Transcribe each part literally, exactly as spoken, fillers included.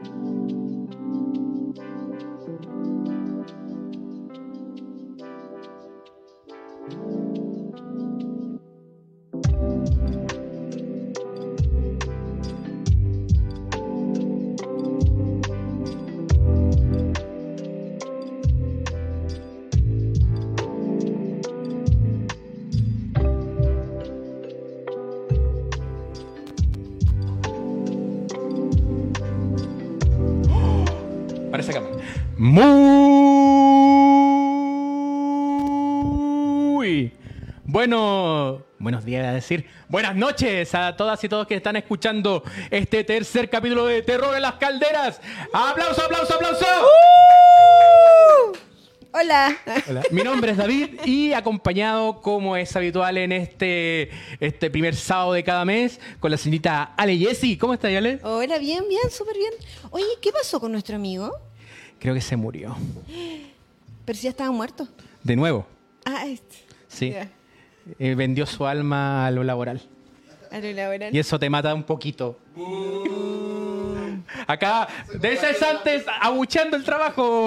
Para esa cámara. Muy bueno, buenos días, a decir, buenas noches a todas y todos que están escuchando este tercer capítulo de Terror en las Calderas. ¡Aplauso, aplauso, aplauso! Uh, hola. Hola. Mi nombre es David y acompañado, como es habitual en este, este primer sábado de cada mes, con la señorita Ale Jessie. ¿Cómo estás, Ale? Hola, bien, bien, súper bien. Oye, ¿qué pasó con nuestro amigo? Creo que se murió. Pero si ya estaba muerto. De nuevo. Ah, este. Sí. Ya. Eh, vendió su alma a lo laboral. A lo laboral. Y eso te mata un poquito. Acá, de cesantes, abucheando el trabajo.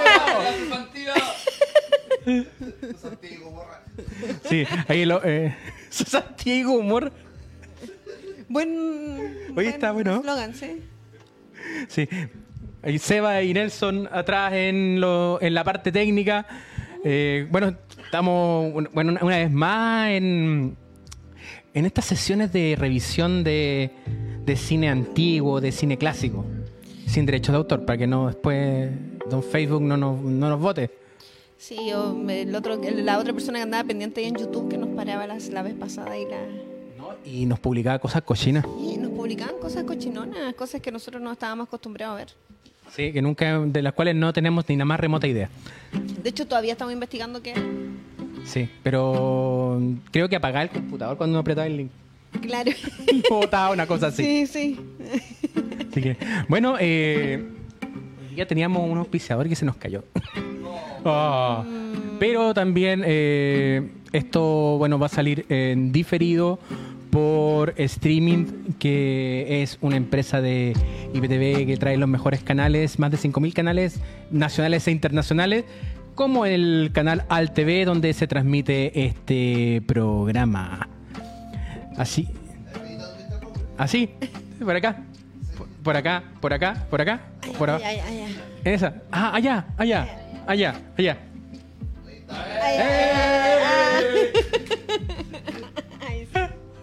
Sí, ahí lo... Eh, Santiago Humor. Buen... Oye, está bueno. Slogan, sí. Sí. Ahí Seba y Nelson atrás en, lo, en la parte técnica. Eh, bueno, estamos bueno, una, una vez más en, en estas sesiones de revisión de, de cine antiguo, de cine clásico, sin derechos de autor, para que no después don Facebook no nos, no nos vote. Sí, yo, me- el otro, la otra persona que andaba pendiente ahí en YouTube que nos paraba las, la vez pasada y, la, ¿No? Y nos publicaba cosas cochinas. y nos publicaban cosas cochinonas, cosas que nosotros no estábamos acostumbrados a ver. Sí, que nunca, de las cuales no tenemos ni la más remota idea. De hecho, todavía estamos investigando qué. Sí, pero creo que apagaba el computador cuando uno apretaba el link. Claro. Botaba una cosa así. Sí, sí. Así que, bueno, eh, ya teníamos un auspiciador que se nos cayó. Oh. Pero también eh, esto, bueno, va a salir en diferido por streaming, que es una empresa de I P T V que trae los mejores canales, más de cinco mil canales nacionales e internacionales, como el canal Al T V, donde se transmite este programa. Así. Así, por acá. Por, por acá, por acá, por acá, por Ay, acá. ay, ay, ay. En esa. Ah, allá, allá, allá, allá. Ay, ay, ay, ay, ay. Ay, sí.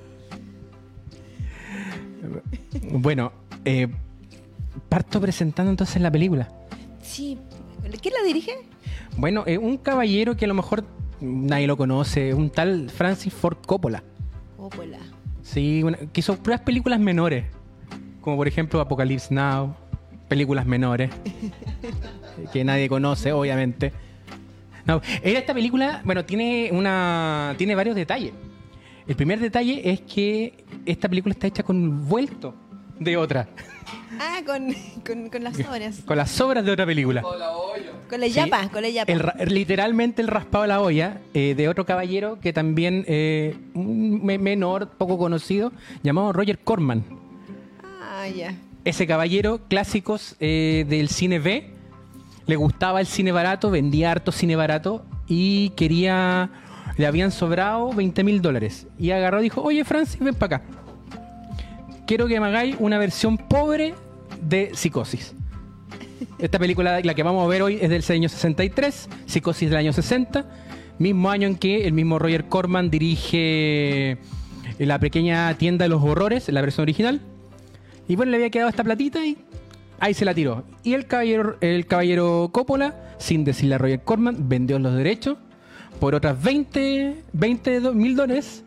Bueno, eh, parto presentando entonces la película. Sí. ¿Quién la dirige? Bueno, eh, un caballero que a lo mejor nadie lo conoce, un tal Francis Ford Coppola. Coppola. Sí, una- que hizo puras películas menores, como por ejemplo Apocalypse Now, películas menores, que nadie conoce, obviamente. No, era esta película, bueno, tiene una, tiene varios detalles. El primer detalle es que esta película está hecha con un vuelto de otra, Ah, con, con, con las obras. con las sobras de otra película. Con la Sí. yapa, con la yapa. El ra- literalmente el raspado de la olla eh, de otro caballero que también, eh, un me- menor, poco conocido, llamado Roger Corman. Ah, ya. Ese caballero, clásicos eh, del cine B, le gustaba el cine barato, vendía harto cine barato y quería, le habían sobrado veinte mil dólares. Y agarró y dijo, oye Francis, ven para acá. Quiero que me hagáis una versión pobre de Psicosis. Esta película, la que vamos a ver hoy, es del año sesenta y tres, Psicosis del año sesenta, mismo año en que el mismo Roger Corman dirige La pequeña tienda de los horrores, la versión original. Y bueno, le había quedado esta platita y ahí se la tiró. Y el caballero, el caballero Coppola, sin decirle a Roger Corman, vendió los derechos por otras veinte mil dólares.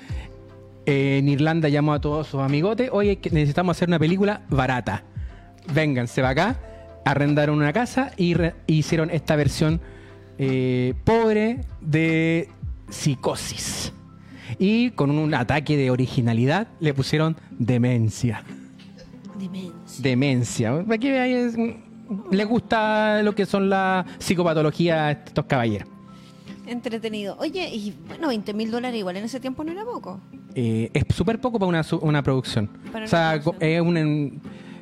Eh, en Irlanda llamó a todos sus amigotes, oye, que necesitamos hacer una película barata. Vénganse para acá. Arrendaron una casa y re- hicieron esta versión eh, pobre de Psicosis. Y con un ataque de originalidad le pusieron demencia. Demencia. Demencia. Para que veáis, les gusta lo que son las psicopatologías a estos caballeros. Entretenido. Oye, y bueno, veinte mil dólares igual en ese tiempo no era poco. Eh, es súper poco para una, su- una producción. Para o sea, una producción. co- es un, en-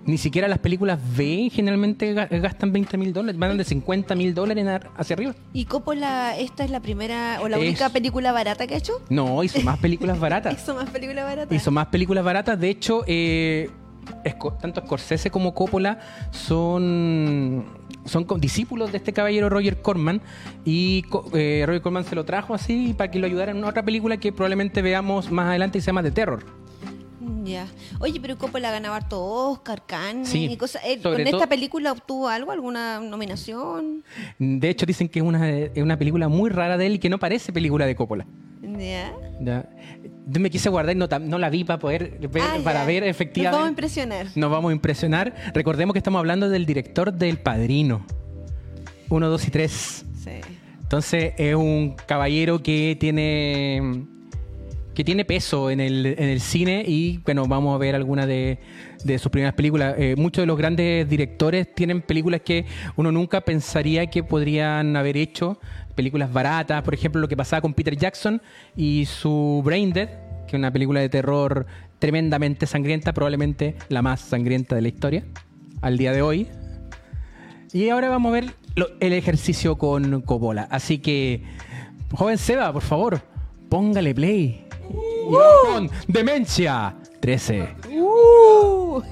Ni siquiera las películas B generalmente ga- gastan veinte mil dólares, van de cincuenta mil dólares en ar- hacia arriba. ¿Y Coppola, esta es la primera o la Es- única película barata que ha hecho? No, hizo más películas baratas. ¿Hizo más películas baratas? Hizo más películas baratas. De hecho, eh, Sco- tanto Scorsese como Coppola son, son co- discípulos de este caballero Roger Corman. Y co- eh, Roger Corman se lo trajo así para que lo ayudara en una otra película que probablemente veamos más adelante y se llama The Terror. Ya. Oye, pero Coppola ganaba harto Oscar, Cannes Sí, y cosas. Eh, sobre ¿Con esta todo- película obtuvo algo? ¿Alguna nominación? De hecho, dicen que es una, es una película muy rara de él y que no parece película de Coppola. Ya. Ya. Yo me quise guardar y no, tam- no la vi para poder ver, Ah, para ya. ver Nos efectivamente. vamos a impresionar. Nos vamos a impresionar. Recordemos que estamos hablando del director del Padrino. Uno, dos y tres. Sí. Entonces es un caballero que tiene que tiene peso en el, en el cine y bueno, vamos a ver algunas de, de sus primeras películas. Eh, muchos de los grandes directores tienen películas que uno nunca pensaría que podrían haber hecho. Películas baratas, por ejemplo, lo que pasaba con Peter Jackson y su Brain Dead, que es una película de terror tremendamente sangrienta, probablemente la más sangrienta de la historia al día de hoy. Y ahora vamos a ver lo- el ejercicio con Coppola. Así que, joven Seba, por favor, póngale play. Y vamos con Demencia trece. Uh.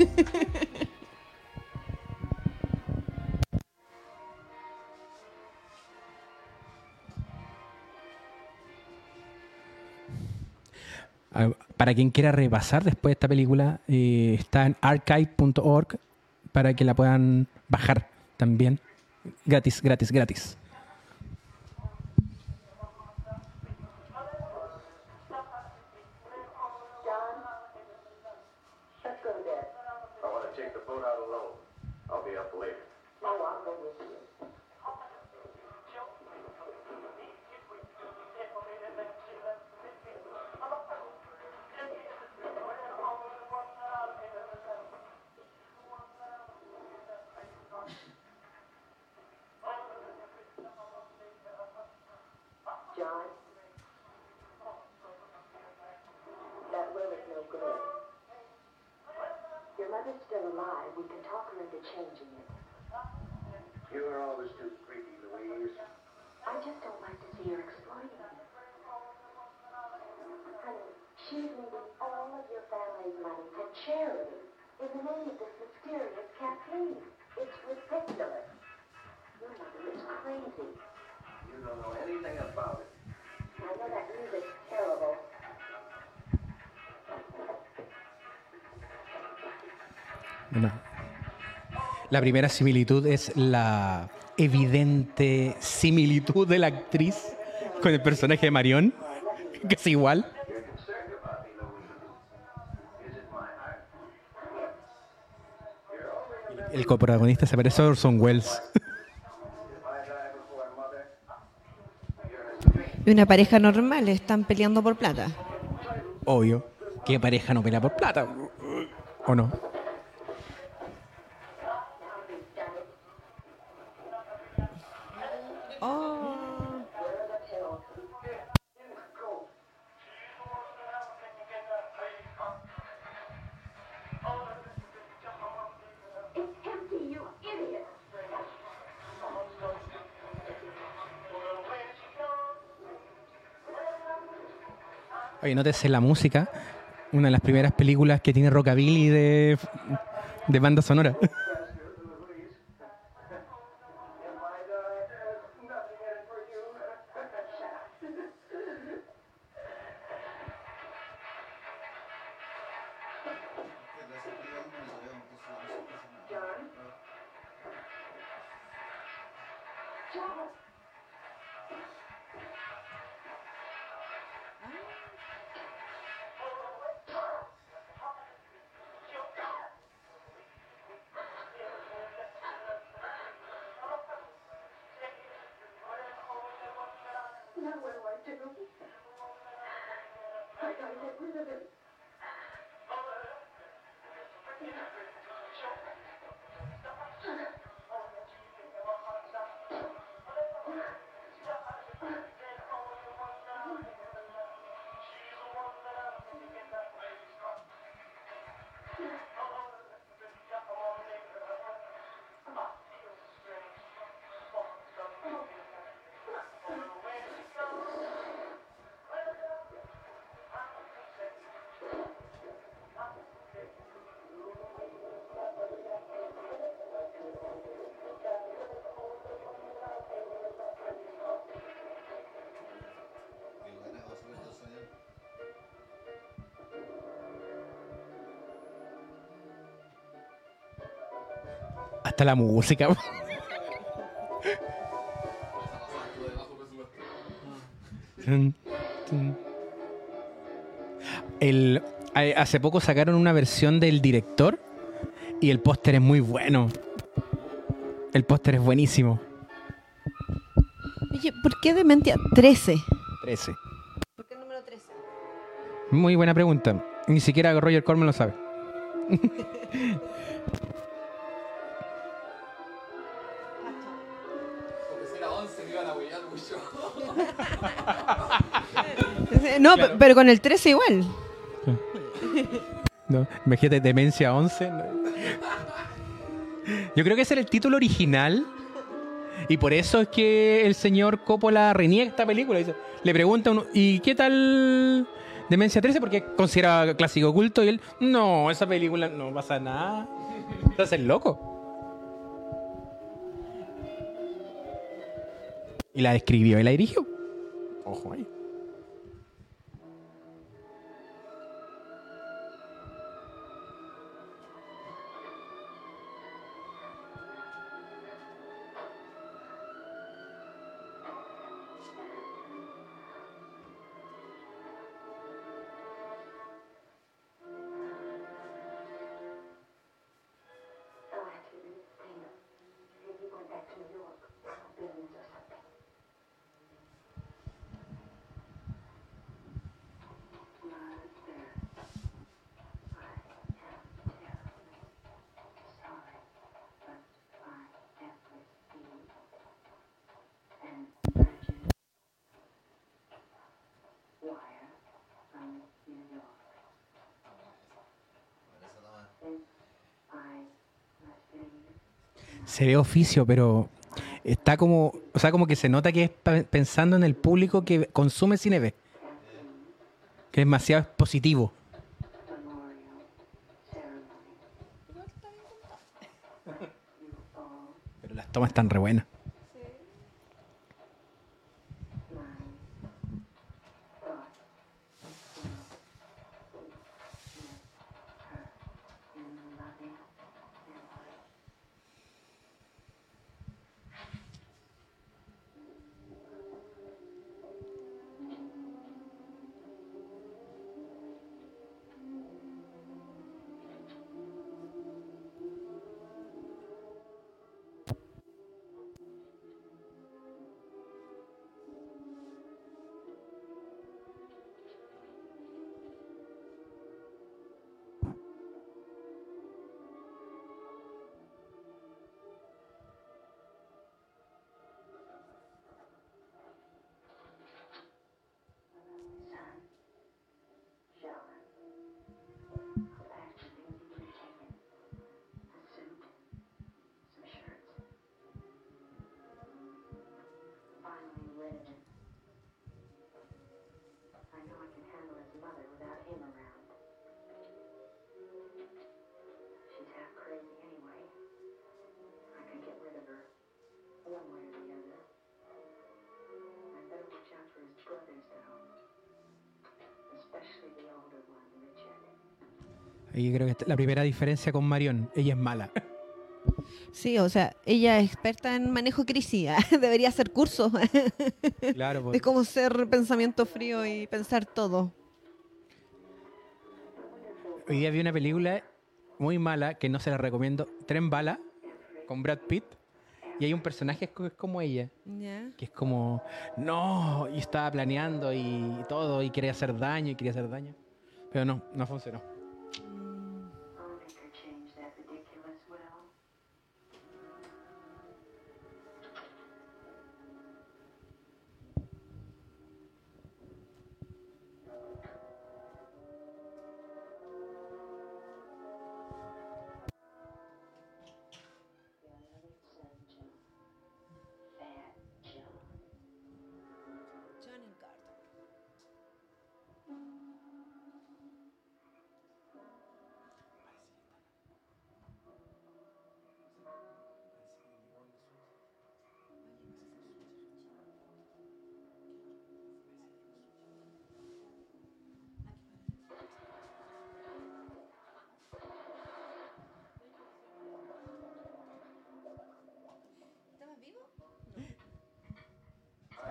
Ah, Para quien quiera repasar después de esta película, eh, está en archive punto org para que la puedan bajar también. Gratis, gratis, gratis. Let's go to bed. I want to take the boat out alone. I'll be up later. No, I'll go with you. John, that will is no good. Your mother's still alive. We can talk her into changing it. You are always too creepy, Louise. I just don't like to see her exploiting you. Honey, she's leaving all of your family's money to charity in the name of this mysterious Kathleen. It's ridiculous. Your mother is crazy. You don't know anything about it. I know that music's terrible. Bueno, la primera similitud es la evidente similitud de la actriz con el personaje de Marion, que es igual. You're concerned about me, Louise. Is it my heart? You're only a El coprotagonista se parece a Orson Welles. If I die before mother, you're a stranger. Y una pareja normal, están peleando por plata. Obvio. ¿Qué pareja no pelea por plata? ¿O no? Oh. It's empty, you idiot. Oye, nótese la música. Una de las primeras películas que tiene rockabilly de, de banda sonora. If I die, there's nothing in it for you. John? John? Now what do I do? I gotta get rid of him. gusta la música. El, a- hace poco sacaron una versión del director y el póster es muy bueno. El póster es buenísimo. Oye, ¿por qué Dementia trece? trece. ¿Por qué el número trece? Muy buena pregunta. Ni siquiera Roger Corman lo sabe. No, Claro. pe- pero con el trece igual. No, imagínate, Demencia once. no. Yo creo que ese era el título original. Y por eso es que el señor Coppola reniega esta película. Dice- Le pregunta a uno, ¿y qué tal Demencia trece? Porque es considerado clásico oculto. Y él, no, esa película no pasa nada. Estás el loco. Y la escribió y la dirigió. Ojo ahí. Oh, actually, we think if he went back to New York, billions or something. Mother, I am terribly sorry, but I have received an urgent wire from New York. Since I must leave. Se ve oficio, pero está como, o sea, como que se nota que es pa- pensando en el público que consume cine B, que es demasiado positivo. Memorial ceremony. You all Pero las tomas están re buenas. my thoughts will be with her in loving memory. Son, John, a package of things he could have taken. A suit, some shirts. Finally read it. I know I can handle his mother without him around. She's half crazy anyway. I can get rid of her, one way or the other. I better watch out for his brothers, though. Especially the older one, Richard. Ahí creo que está la primera diferencia con Marion. Ella es mala. Sí, o sea, ella es experta en manejo crisis. Debería hacer cursos Claro, de cómo ser pensamiento frío y pensar todo. hoy día vi una película muy mala que no se la recomiendo. Tren Bala con Brad Pitt. Y hay un personaje que es como ella. ¿Ya? Que es como, no, y estaba planeando y todo, y quería hacer daño, y quería hacer daño. Pero no, no funcionó. I'll make her change that ridiculous will. Really son John. Fat John. John and Gordon.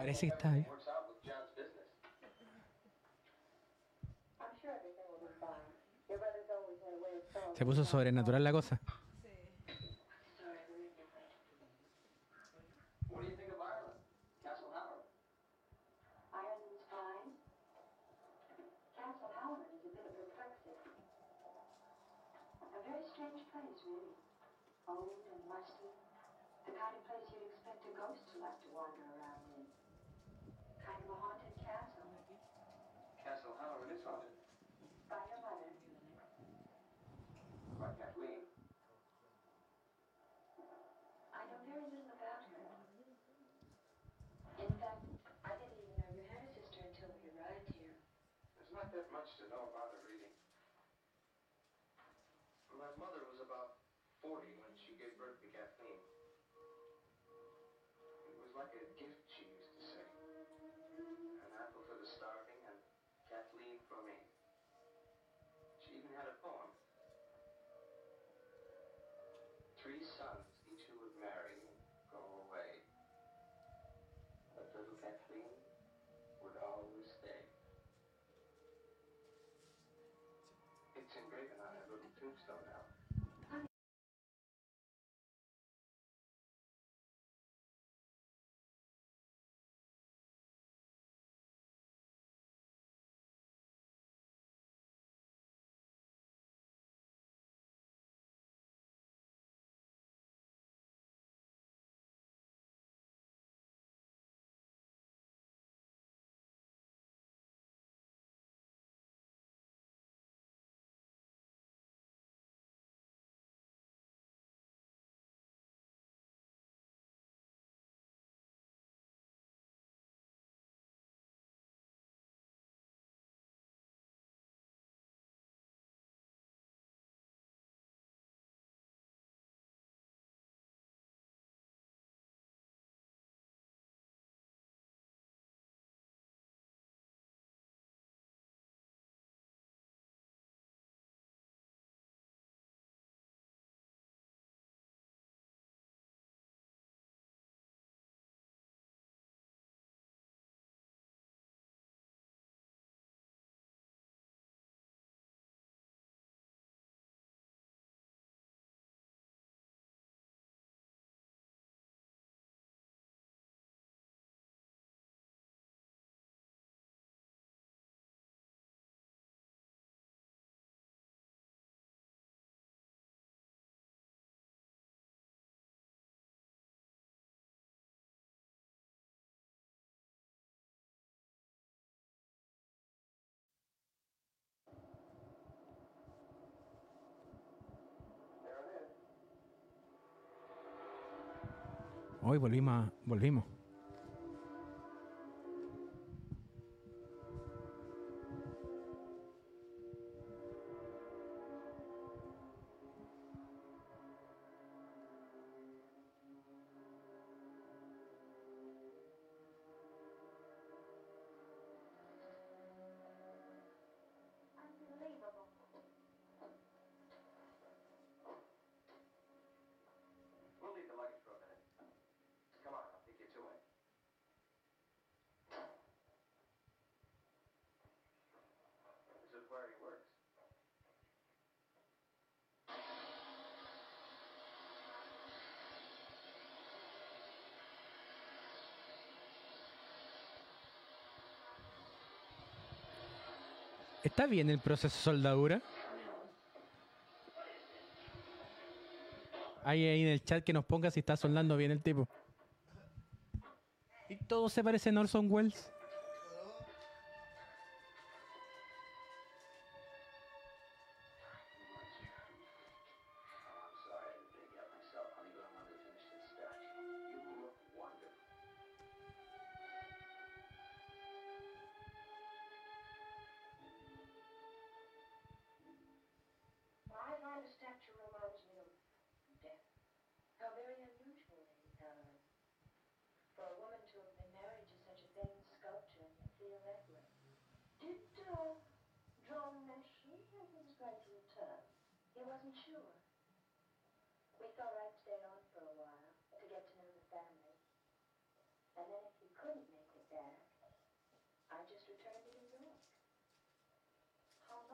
Parece que está bien. Works out with John's business. I'm sure everything will be fine. Your brother's always had a way of solving Se puso sobrenatural la cosa. Sorry, we're in your way. What do you think of Ireland? Castle Howard? Ireland's fine. Castle Howard is a bit of perplexity. A very strange place, really. Old and musty. The kind of place you'd expect a ghost to like to wander around in. Kind of a haunted castle. Castle Howard is haunted. By your mother. By Kathleen. I know very little about her. In fact, I didn't even know you had a sister until we arrived here. There's not that much to know about her, really. My mother was about forty when she gave birth to Kathleen. It was like a gift, she used to say. An apple for the starving and Kathleen for me. She even had a poem. Three sons, each who would marry and go away. But little Kathleen would always stay. It's engraven on her little tombstone now. There it is. Hoy volvimos, a- volvimos. Unbelievable. We'll leave the luggage for a minute. Come on, I'll take you to it. This is where he works. ¿Está bien el proceso de soldadura? Hay ahí en el chat que nos ponga si está soldando bien el tipo. Y todo se parece a Orson Welles. Oh, I'm sorry I didn't dig out myself, honey, but I wanted to finish this sketch. You look wonderful. My line of statue reminds me of death. How very unusual, Lady Caroline. For a woman to have been married to such a famous sculptor and to feel that way. Did uh, John mention that he was going to return? He wasn't sure. We thought I'd stay on for a while to get to know the family. And then if he couldn't make it,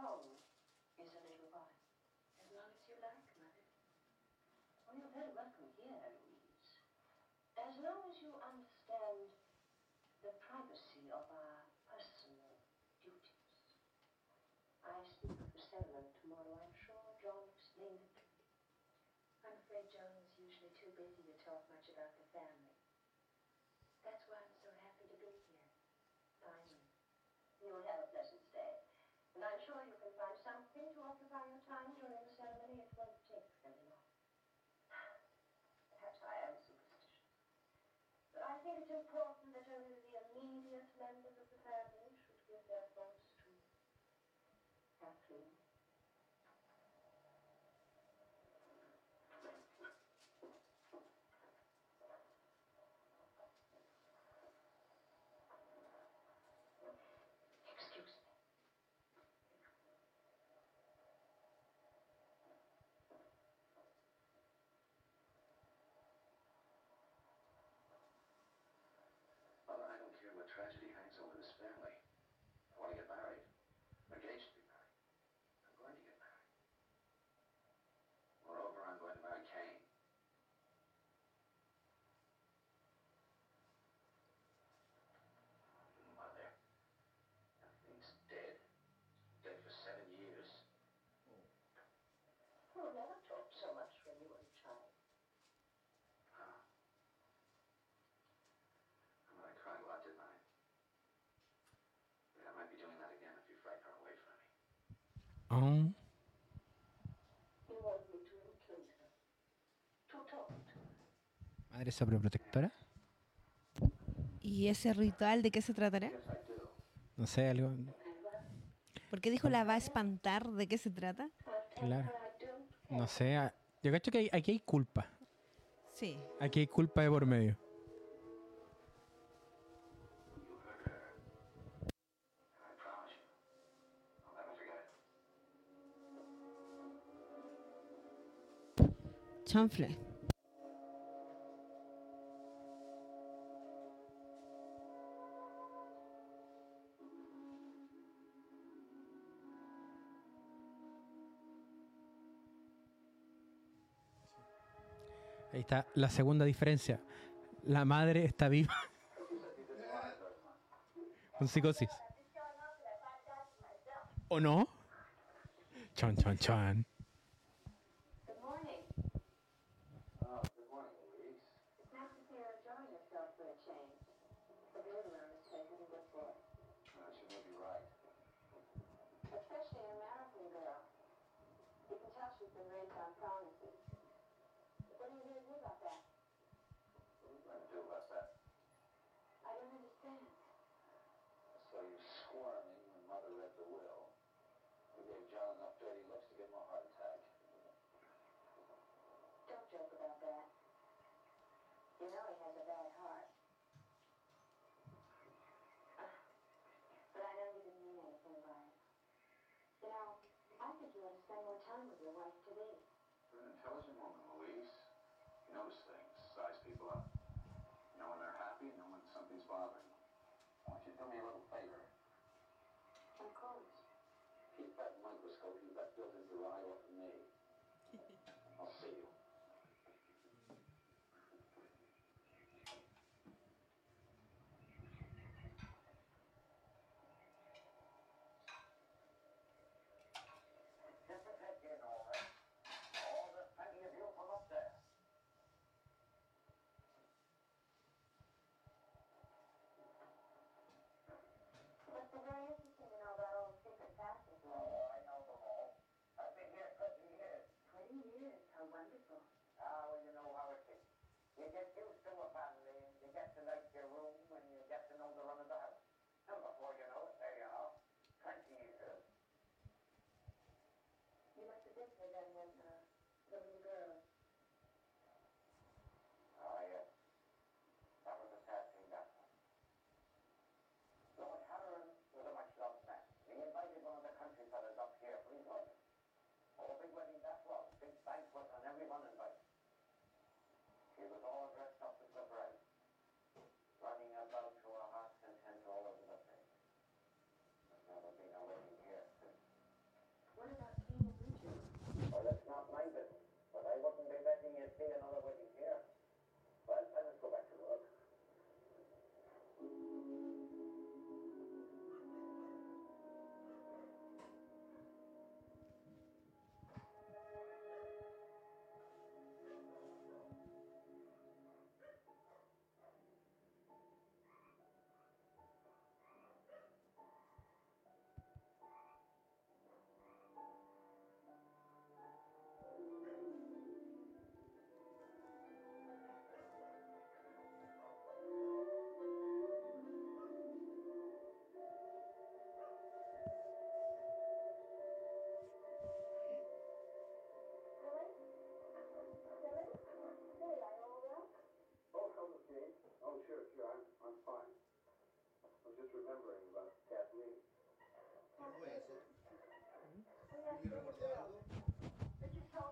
home is a little while. As long as you like, Mother. Well, you're very welcome here, Louise. As long as you understand the privacy of our personal duties. I speak with the settlement tomorrow. I'm sure John explained it. I'm afraid John is usually too busy to talk much about the family. That's why I'm so happy to be here. Finally. You'll have a pleasant stay. And I'm sure you can find something to occupy your time during the ceremony. It won't take very long. Perhaps I am superstitious. But I think it's important that only the immediate members of the family should give their thoughts to Kathleen. Excuse me. Mother, I don't care what tragedy hangs over this family. I want to get married. I'm engaged to be married. I'm going to get married. Moreover, I'm going to marry Kane. Mother, Kathleen's dead. Dead for seven years. You never talked so much when you were a child. Huh. Well, I cried a lot, didn't I? Yeah, I might be doing that again if you frighten her away from me. Oh. You want me to include her. To talk to her. Madre sobreprotectora. ¿Y ese ritual de qué se tratará? Yes, I do. No sé, algo. And well, ¿Por qué dijo la va a espantar? ¿De qué se trata? I'll tell Claro. her I don't care. No sé. ah, Yo cacho que hay- aquí hay culpa. Sí. Aquí hay culpa de por medio. You heard her. I promise you. I'll never forget it. Chanfle. Ahí está la segunda diferencia. La madre está viva. Con psicosis. ¿O no? Chan, chan, chan. Good morning. Oh, good morning, Louise. It's nice to see you enjoying yourself for a change. The baby room is taken a good boy. Uh, she may be right. Especially an American girl. You can tell she's been raised on promises. What are you going to do about that? What are you going to do about that? I don't understand. I saw you squirming when Mother read the will. We gave John enough dirty looks to give him a heart attack. Don't joke about that. You know he has a bad heart. But I know you didn't mean anything by it. You know, I think you ought to spend more time with your wife today. You're an intelligent woman, Louise. You notice things, size people up. You know when they're happy, you know when something's bothering them. I want you to do me a little favor. Of course. Keep that microscope you've got built into your eye off of me. I'll see you. Get the heck in, all right. All the plenty of you from up there. Must be very interesting to know about all the secret passages. Oh, I know them all. I've been here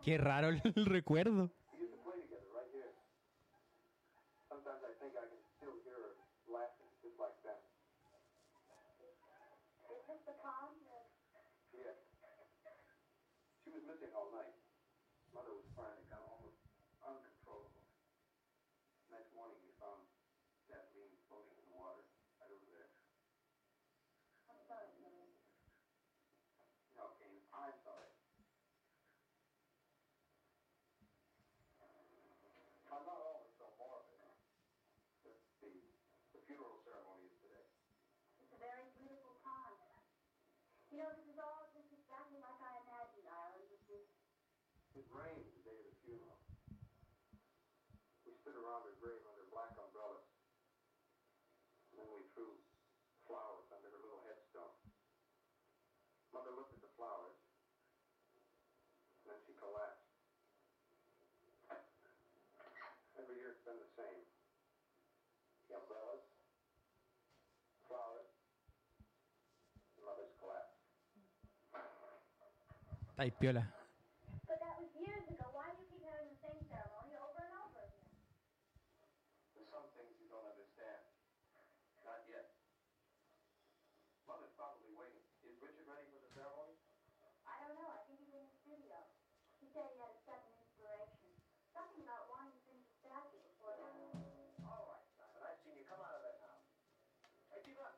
Qué raro el, el recuerdo. We used to play together right here. Sometimes I think I can still hear her laughing just like that. Is this the con? Yeah. She was missing all night. Mother was crying. It got almost uncontrollable. Next morning, we found Kathleen floating in the water right over there. I'm sorry, Billy. No, Kane, I'm sorry. I'm not always so morbid. The, the, the funeral ceremony is today. It's a very beautiful con. You know, this is all just exactly like I imagined, Ireland. This is It rained the day of the funeral. We stood around her grave under black umbrellas. And then we threw flowers under her little headstone. Mother looked at the flowers. And then she collapsed. Every year it's been the same. The umbrellas, flowers, and Mother's collapse. Está ahí piola. But that was years ago. Why do you keep having the same ceremony over and over again? There's some things you don't understand. Not yet. Mother's probably waiting. Is Richard ready for the ceremony? I don't know. I think he's in the studio. He said he had a sudden inspiration. Something about wanting to finish the statue before the... All right, Simon. I've seen you. Come out of that now. Hey, keep up.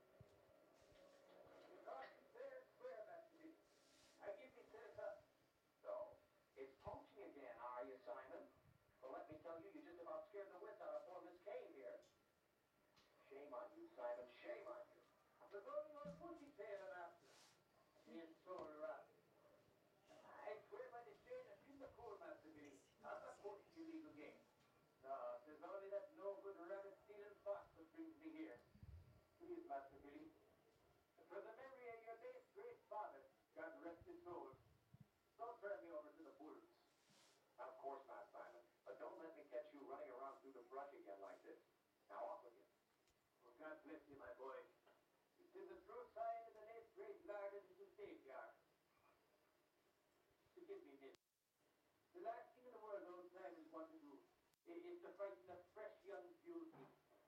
You talk fair and square, Master Lee. I give you this up. So, it's poaching again, are you, Simon? Well, let me tell you, you just about scared the wits out of poor Miss Kane here. Shame on you, Simon. Shame on you. The going on pussy tail and after. He's so rough. I swear by the chain of in the cool, Master Billy. I'm not coaching you legal game. No, there's only that no good rabbit stealing fox that brings me here. Please, Master Billy. For the memory of your late great father, God rest his soul. Don't turn me over to the bulls. Of course not, Simon. But don't let me catch you running around through the brush again like this. Now off with you. Well, God bless you, my boy. It is a true sign of the late great Lord of the graveyard. Forgive me, Nick. The last thing in the world old Simons want to do i- is to frighten a fresh young beauty.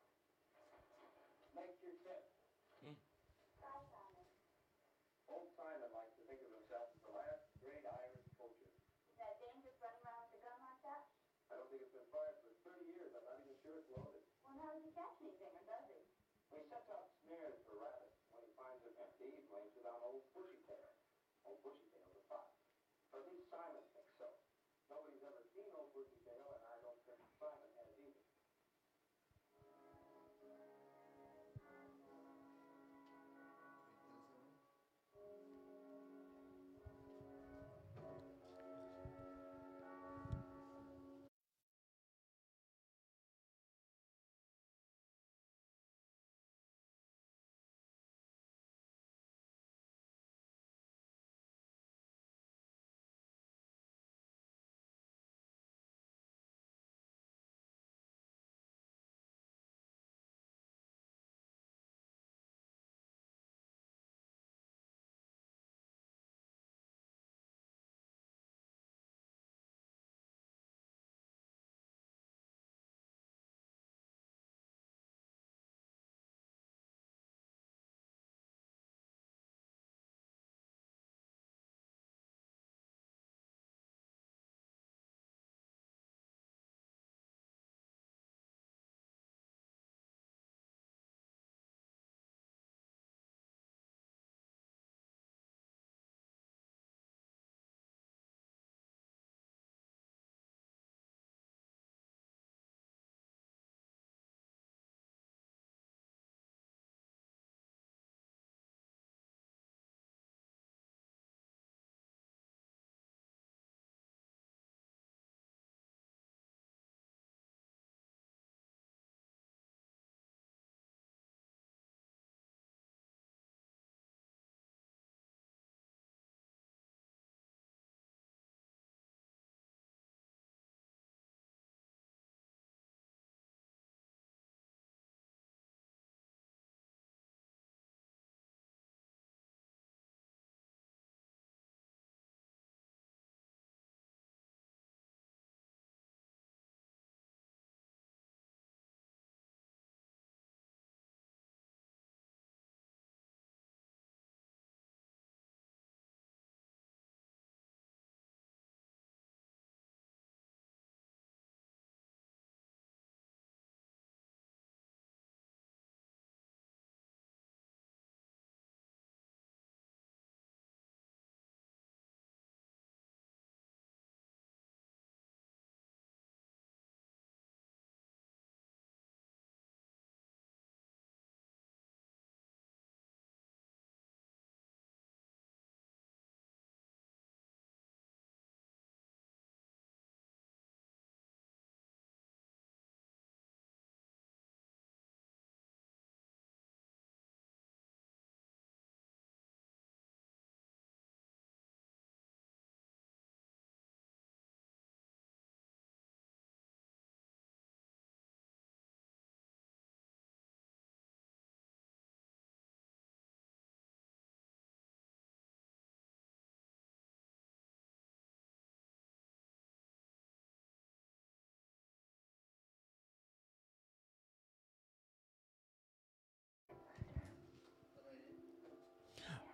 Like yourself. Bye, Simon. Old Simon likes to think of himself as the last great Irish poacher. Is that dangerous running around with a gun like that? I don't think it's been fired for thirty years. I'm not even sure it's loaded. Well, how does he catch anything, or does he? He sets out snares for rabbits. When he finds them empty, he blames it on old Bushytail. Old Bushytail's a fox. Or at least Simon thinks so. Nobody's ever seen old Bushytail, and I don't think Simon has either.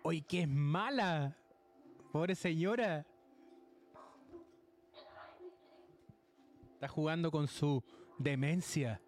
Oye, que es mala. Pobre señora. Está jugando con su demencia.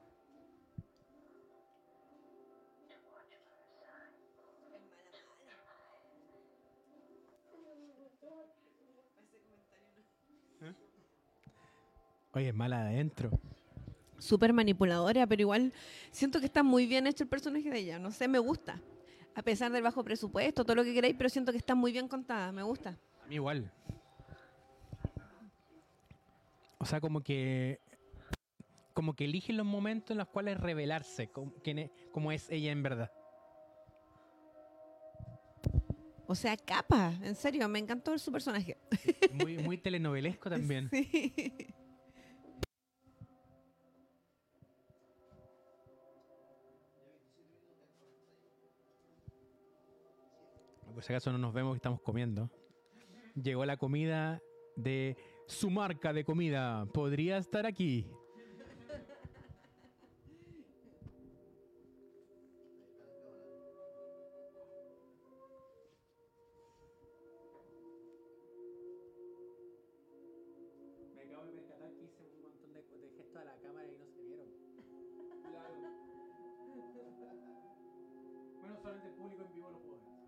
Oye, es mala de adentro. Súper manipuladora, pero igual siento que está muy bien hecho el personaje de ella. No sé, me gusta. A pesar del bajo presupuesto, todo lo que queráis, pero siento que está muy bien contada. Me gusta. A mí igual. O sea, como que como que elige los momentos en los cuales revelarse como, quién es, como es ella en verdad. O sea, capa. En serio, me encantó su personaje. Muy, muy telenovelesco también. Sí. Por si acaso no nos vemos que estamos comiendo. Llegó la comida de su marca de comida. Podría estar aquí. Me acabo de percatar que hice un montón de, de gestos a la cámara y no se vieron. Claro. Bueno, solamente el público en vivo lo puede ver.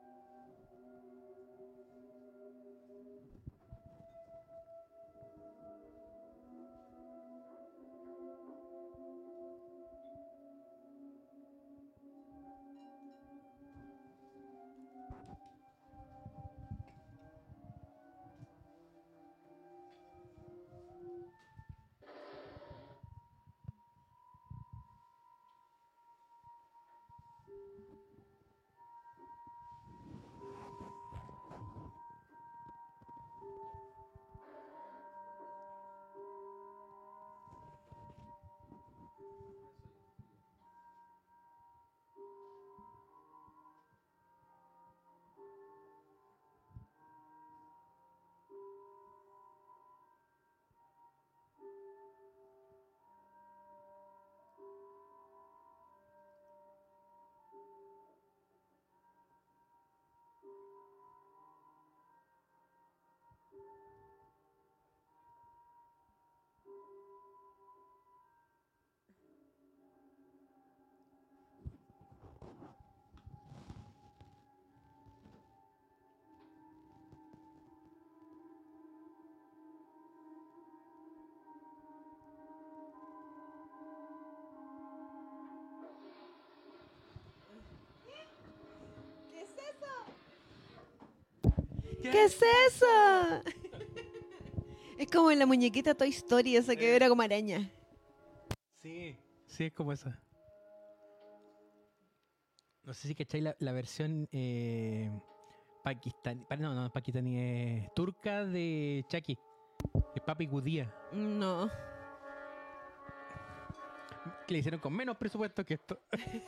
¿Qué es eso? ¿Qué es eso? Es como en la muñequita Toy Story, esa que era como araña. Sí, sí, es como esa. No sé si cacháis la, la versión eh, pakistaní, pa- no, no, pakistaní, eh, turca de Chucky. Es Papi Gudía. No. Que le hicieron con menos presupuesto que esto.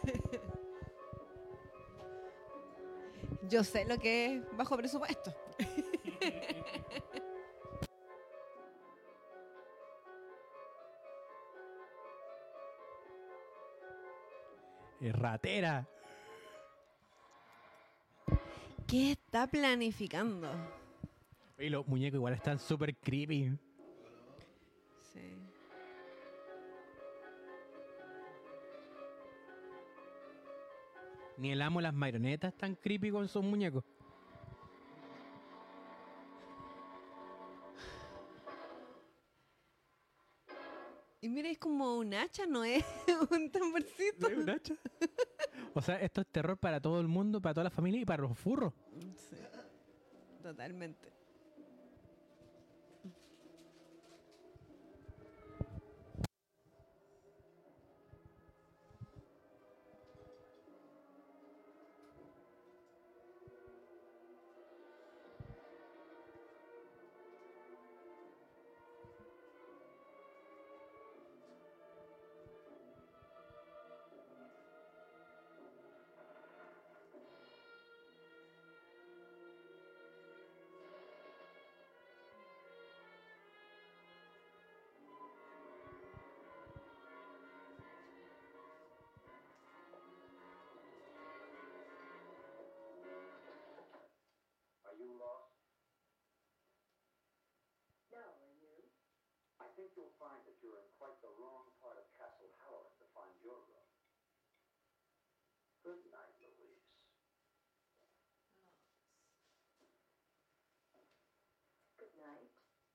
Yo sé lo que es bajo presupuesto. Es ratera. ¿Qué está planificando? Y los muñecos igual están súper creepy. Sí. Ni el amo de las marionetas tan creepy con sus muñecos. Y mira, es como un hacha, no es un tamborcito. ¿No hay un hacha? O sea, esto es terror para todo el mundo, para toda la familia y para los furros. Sí, totalmente. think you'll find that you're in quite the wrong part of Castle Halloran to find your room. Good night, Louise. Good night.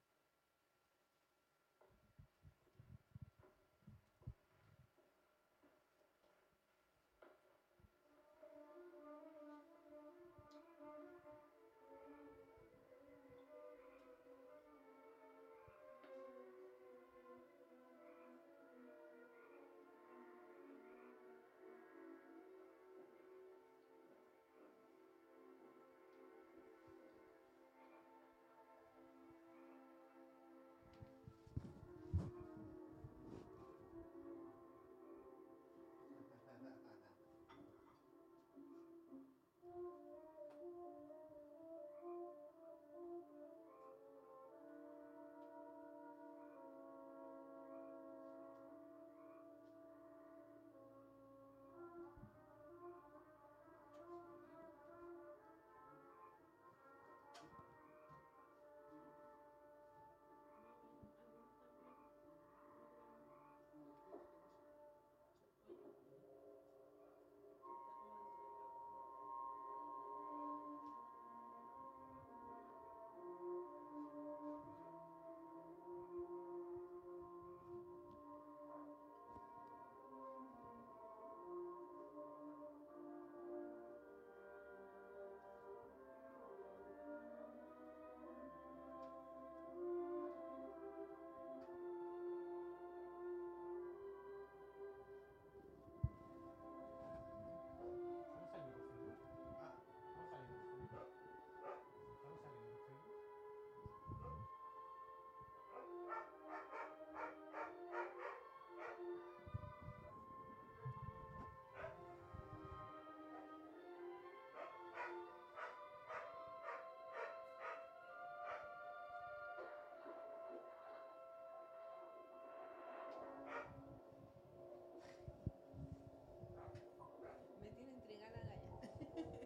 Me tiene intrigada la galla.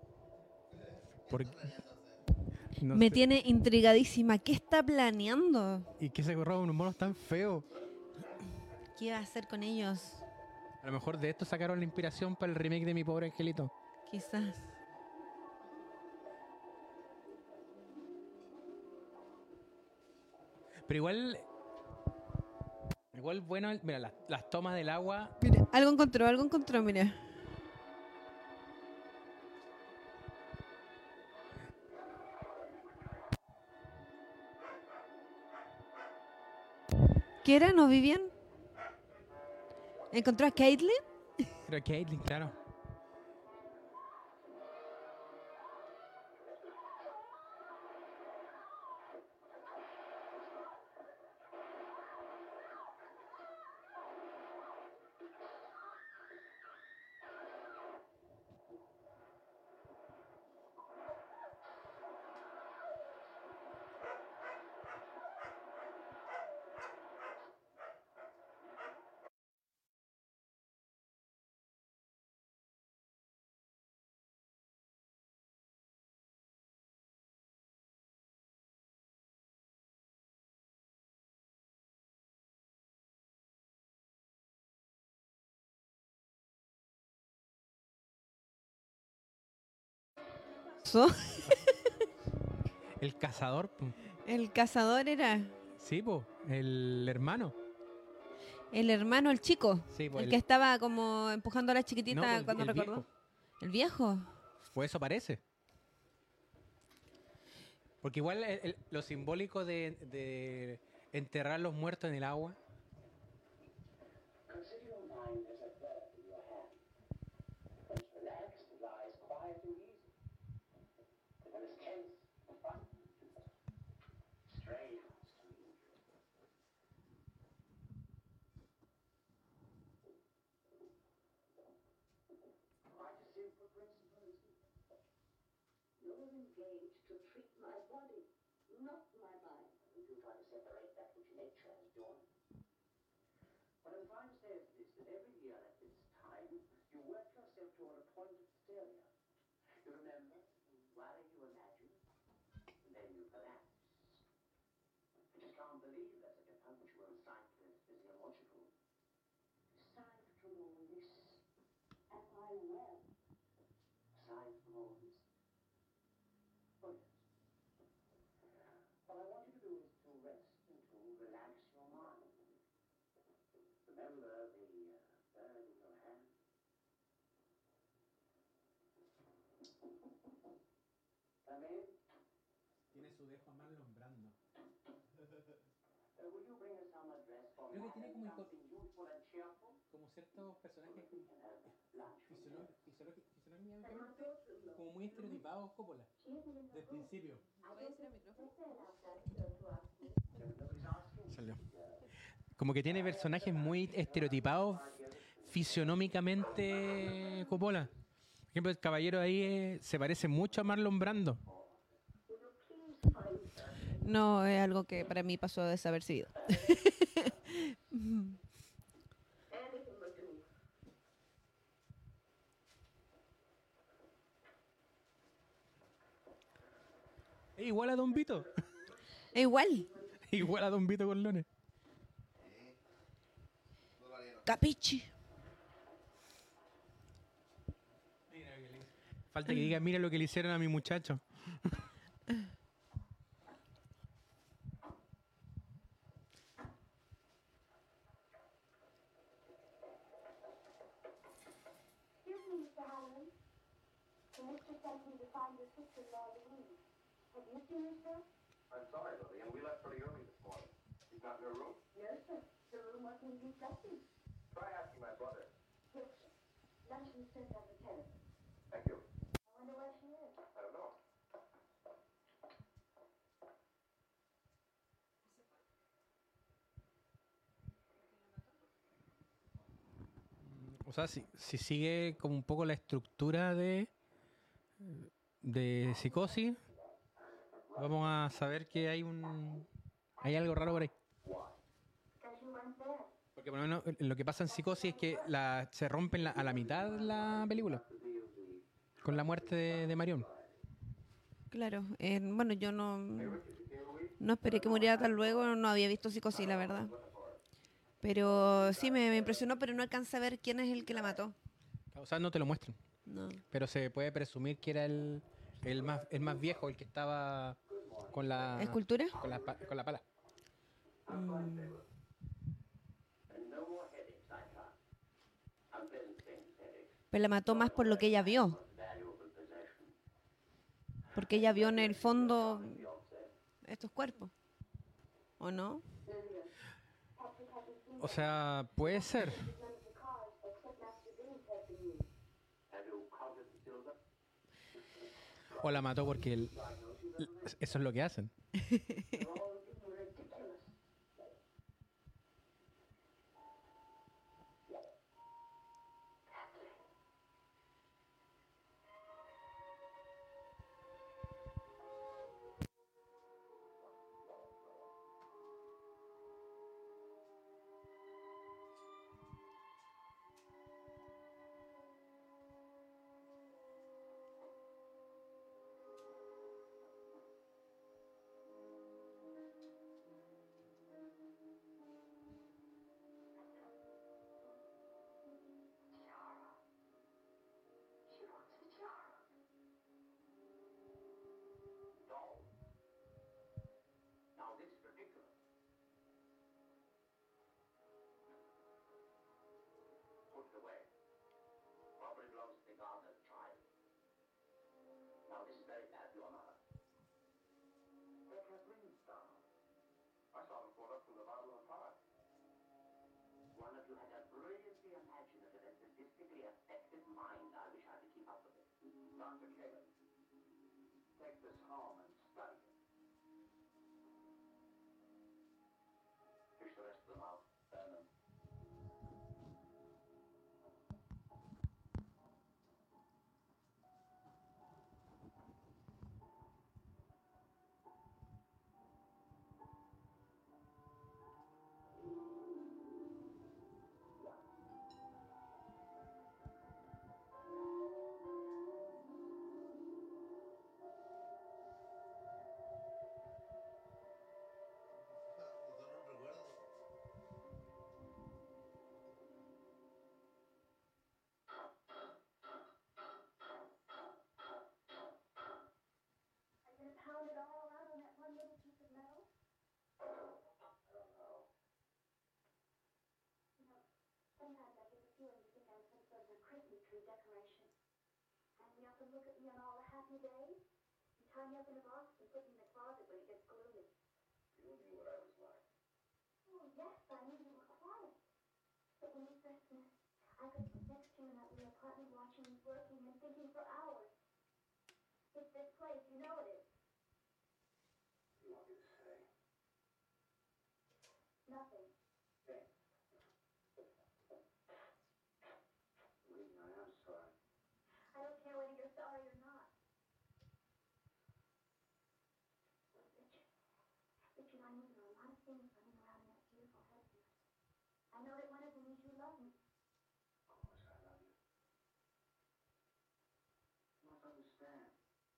Por- ¿Qué está planeando hacer? no Me sé. tiene intrigadísima. ¿Qué está planeando? ¿Y qué se roba unos monos tan feos? ¿Qué va a hacer con ellos? A lo mejor de esto sacaron la inspiración para el remake de Mi Pobre Angelito. Quizás. Pero igual. Igual bueno, el- mira, las, las tomas del agua. Mira, algo encontró, algo encontró, mira. ¿Qué era? ¿No vivían? ¿Encontró a Caitlyn? Pero Caitlyn, claro. So- El cazador. po. El cazador era Sí, po. El hermano. el hermano, el chico. Sí, po, el, el- que estaba como empujando a la No, chiquitita po, el- cuando el recordó. viejo. ¿El viejo? Pues eso parece. Porque igual el- el- lo simbólico de, de enterrar los muertos en el agua. Consider your mind as a bird in your hand. When it's relaxed, it lies quiet and easy. But when it's tense, fun, strange, quite a simple principle, isn't it? You're engaged to treat my body, not my mind. If you try to separate that which nature has joined. What I'm trying to say is this, that every year at this time, you work yourself toward a point of failure. You remember, you worry, you imagine, and then you collapse. I just can't believe there's such a funny Nothing left. Besides the moons. Oh, yes. What I want you to do is to rest and to relax your mind. Remember the uh, bird in your hand? Come in. Tiene su dejo a Marlon Brando. Uh, will you bring us some address for Creo que tiene como, ico- something youthful and cheerful? como ciertos personajes como We can have lunch with fisiolo- us. fisiolo- fisionómicamente como muy estereotipados Coppola. Del principio. ¿Puede decir al micrófono? Nobody's asking. Salió. Como que tiene personajes muy estereotipados fisionómicamente Coppola. Por ejemplo, el caballero ahí eh, se parece mucho a Marlon Brando. No, es algo que para mí pasó desapercibido. Anything will do. Es igual a Don Vito. Es igual. Igual a Don Vito Corleone. Capichi. Falta que diga, mira lo que le hicieron a mi muchacho. Excuse me, Mister Hallinan. The mistress sent me to find your sister-in-law, Louise. Have you seen her, sir? I'm sorry, Lillian. We left pretty early this morning. She's not in her room? Yes, sir. The room wasn't reflected. Try asking my brother. Yes, sir. Luncheon is sent on the tenth. Thank you. I wonder where she is. I don't know. O sea, si, si sigue como un poco la estructura de, de Psicosis, vamos a saber que hay un hay algo raro por ahí. Because you weren't there. Porque por lo menos lo que pasa en Psicosis es que la, se rompe en la- a la mitad la película. Con la muerte de, de Marion. Claro. eh, bueno, yo no, no esperé que muriera tan luego. No había visto Psicosis, la verdad. Pero sí me, me impresionó, pero no alcancé a ver quién es el que la mató. O sea, no te lo muestran. No. Pero se puede presumir que era el, el, más, el más viejo, el que estaba con la... ¿Escultura? Con la, pa- con la pala. And no more headaches, I thought. Unpleasant things, headaches. Pero la mató más por lo que ella vio. Valuable possession. Porque ella vio en el fondo estos cuerpos. ¿O no? Patrick hasn't seen O sea, puede ser. none of the cars except Master Bill's has been used. Have you counted the silver? O la mató porque el- eso es lo que hacen. They're all being ridiculous. Tiara. She wants a tiara. No. Now this is ridiculous. Put it away. Probably belongs to the gardener's child. Now this is very bad, Your Honor. They're Catherine's down. I saw them pulled up from the bottom of the car. One of you had a brilliantly imaginative and statistically effective mind. I wish I could keep up with it. Doctor Kagan, take this home and study it. Fish the rest of them out. Burn them. to look at me on all the happy days? You tie me up in a box and put me in the closet when it gets gloomy. You knew what I was like. Oh, yes, I knew you were quiet. But when we first met, I could sit next to you in that little apartment watching you working and thinking for hours. It's this place, you know it is. You want me to say? Nothing. Hey. Lee, I am sorry. I don't care whether you're sorry or not. Richard, Richard, I know there are a lot of things running around in that beautiful head of yours. I know that one of them is you love me. Of course I love you. You must understand.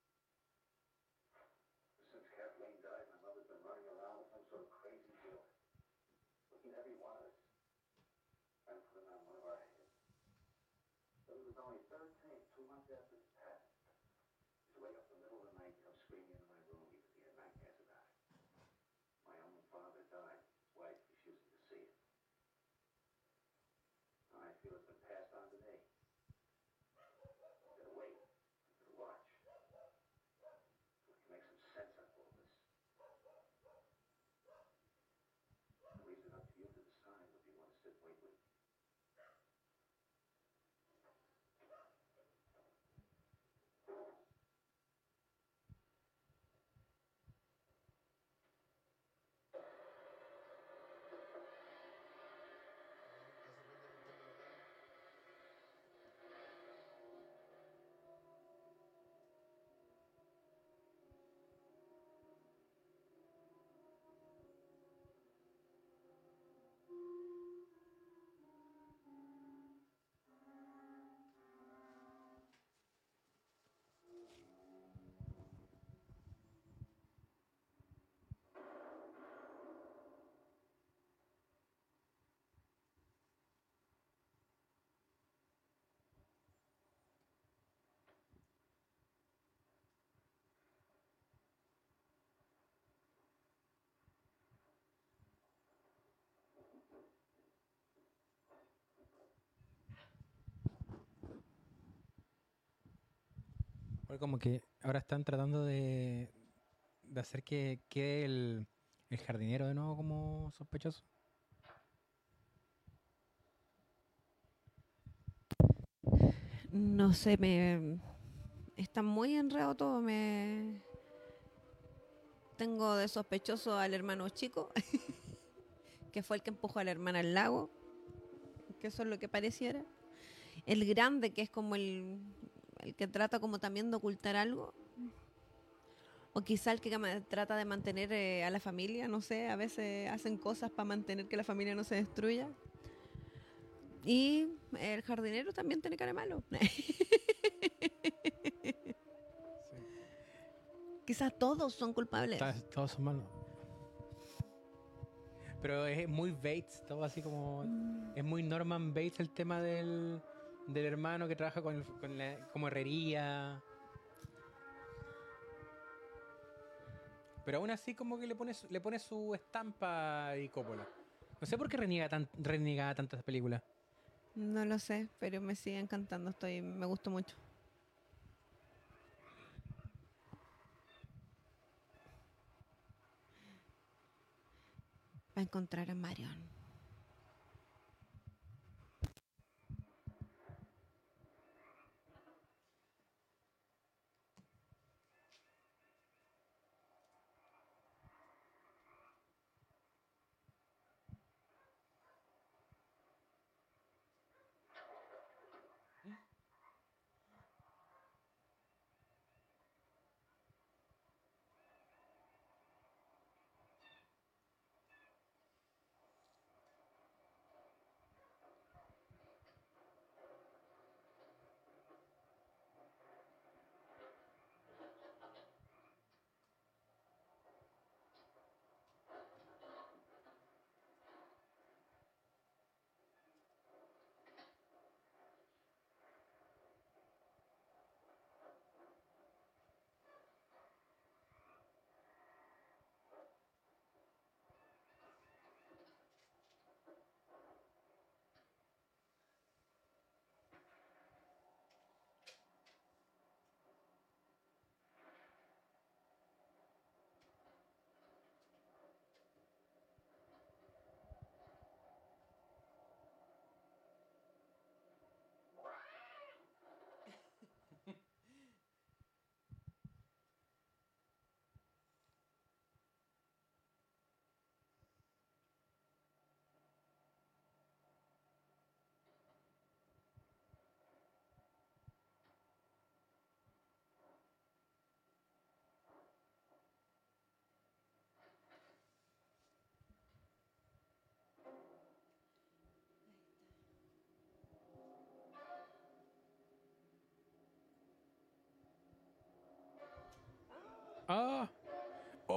Since Kathleen died, my mother's been running around with some sort of crazy guilt. Looking at every one of us. Trying to put it on one of our heads. But it was only thirteen, two months after his passing. He'd wake up in the middle of the night, come screaming into my room because he had nightmares about it. My own father died, his wife refusing to see it. Now I feel it's been passed on to me. Gotta wait, gotta watch. So we can make some sense out of all this. It leaves it up to you to decide whether you want to sit and wait with me. Fue como que ahora están tratando de, de hacer que quede el, el jardinero de nuevo como sospechoso. No sé, me está muy enredado todo. Me tengo de sospechoso al hermano chico, que fue el que empujó a la hermana al lago, que eso es lo que pareciera. El grande, que es como el, el que trata como también de ocultar algo. O quizá el que ma- trata de mantener eh, a la familia, no sé, a veces hacen cosas para mantener que la familia no se destruya. Y el jardinero también tiene cara de malo. Quizás todos son culpables. Ta- Todos son malos. Pero es muy Bates, todo así como... Es muy Norman Bates el tema del, del hermano que trabaja con, el- con la, como herrería. Pero aún así como que le pone, su- le pone su estampa y Coppola. No sé por qué reniega, tan, reniega tantas películas. No lo sé, pero me sigue encantando. Estoy, me gustó mucho. Va a encontrar a Marion.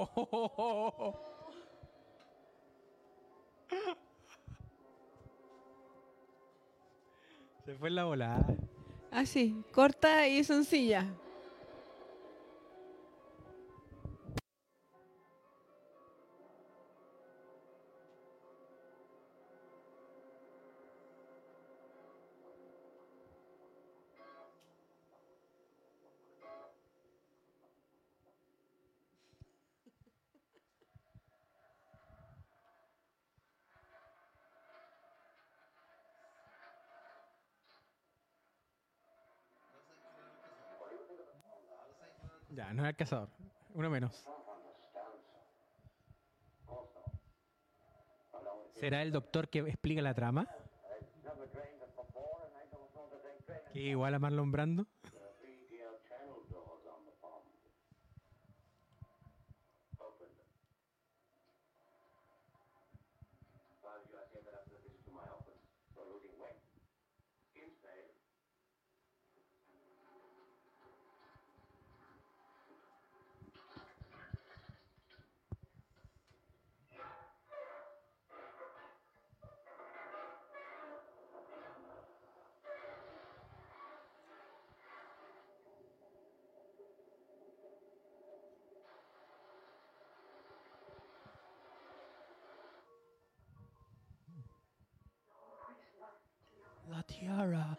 Oh. Se fue en la volada. Así, corta y sencilla. Ya, no era el cazador. Uno menos. Don't understand, son. Also, along with ¿Será el doctor que explica la trama? I've never drained it before, and I don't know that I drain it. Que igual a Marlon Brando. There are three gear channel doors on the bomb. Open them. While you are here, after this to my office. For losing weight. Skin's pale. La tiara.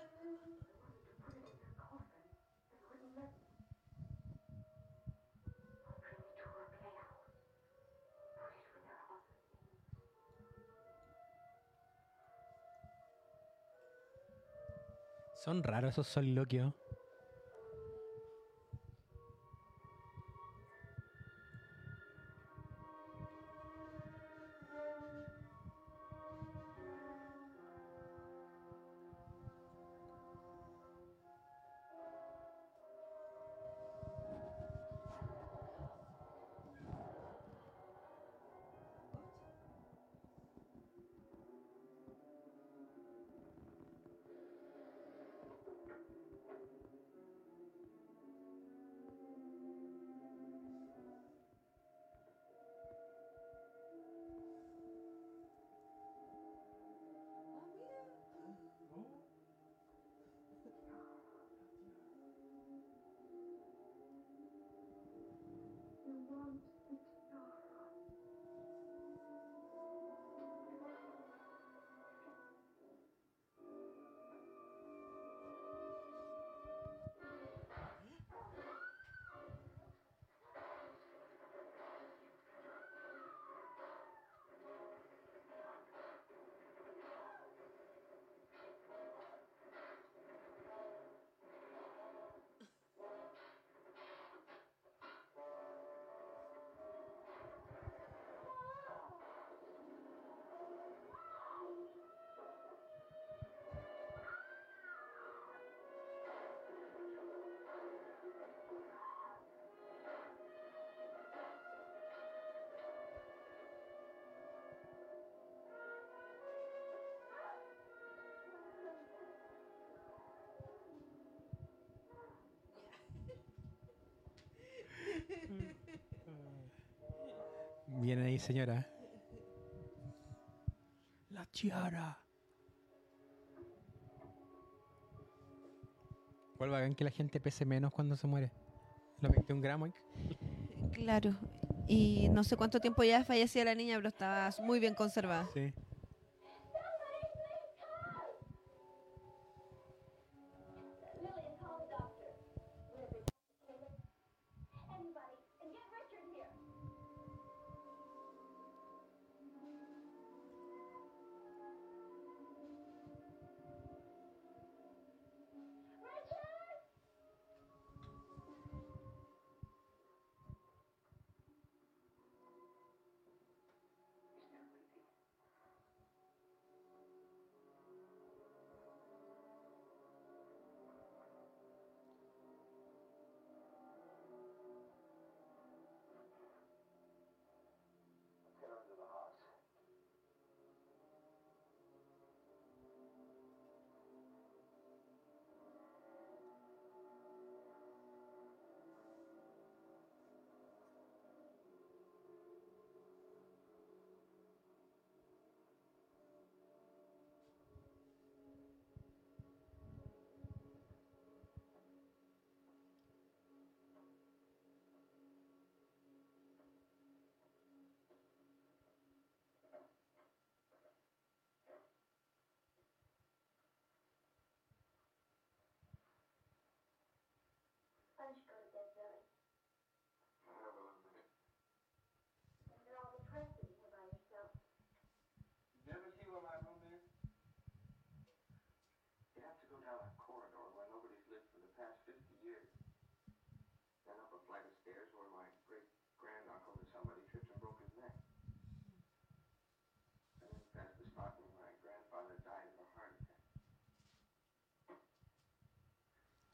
Son raros esos soliloquios. Bien ahí, señora. La tiara. Igual bacán que la gente pese menos cuando se muere. Los veintiún gramos. Claro. Y no sé cuánto tiempo ya fallecía la niña, pero estaba muy bien conservada. Sí. Lillian, call the doctor. We're resuscitated. Anybody, and get Richard here. Richard! He's still breathing.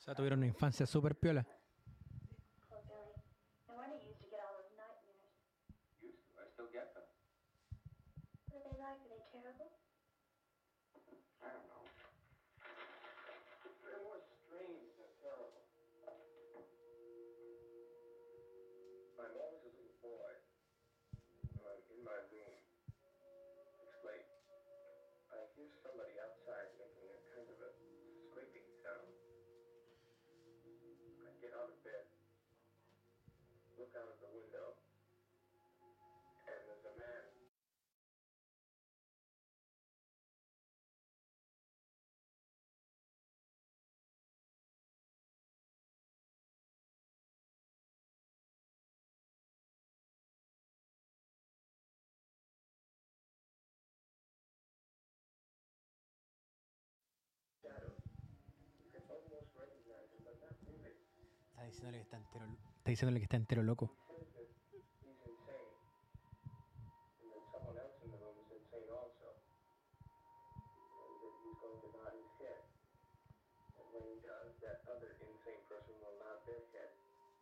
sea, tuvieron una infancia súper piola. Poor Billy. No wonder you used to get all those nightmares. Used to. I still get them. What are they like? Are they terrible? I don't know. They're more strange than terrible. I'm always a little boy. When I'm in my room. It's late. I hear somebody outside making a kind of a scraping sound. I get out of bed, look out of the window, and there's a man. Shadow. You can almost recognize him, but not really. Está diciéndole que está entero, está diciéndole que está entero loco. He says that he's insane, and that someone else in the room is insane also, and that he's going to nod his head. And when he does, that other insane person will nod their head.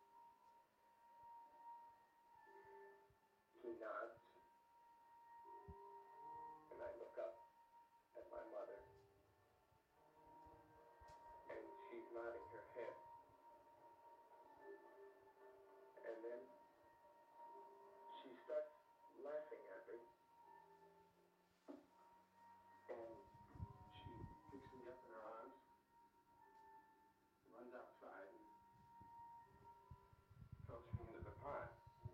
He nods, and I look up at my mother, and she's nodding her head. And then she starts laughing at me, and she picks me up in her arms, runs outside, and throws me into the pond.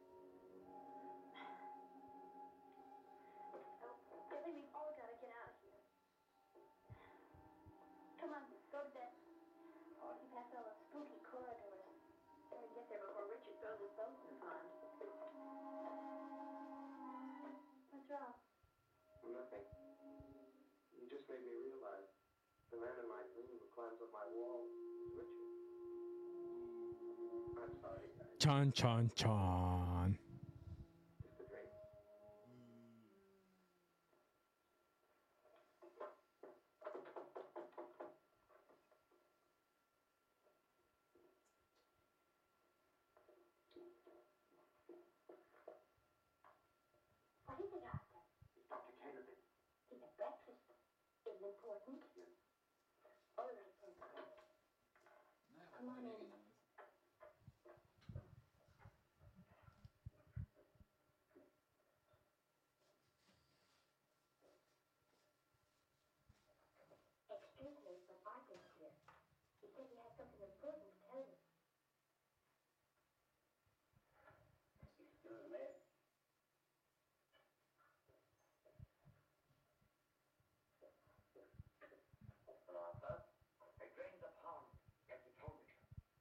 Oh, Billy, we've all got to get out of here. Come on, go to bed. Or keep past all those spooky corridors. Better get there before Richard throws his boat in the pond. What's wrong? Nothing. You just made me realize the man in my dream who climbs up my wall is Richard. I'm sorry, guys. Chan, chan, chan. Just a dream. What is it, Doctor? It's Doctor Kennedy. Is it breakfast? Is it important? All right, then. Come on in. Excuse me, but Arthur's here. He said he has something important to tell you. Excuse me. Arthur, I drained the pond, as you told me.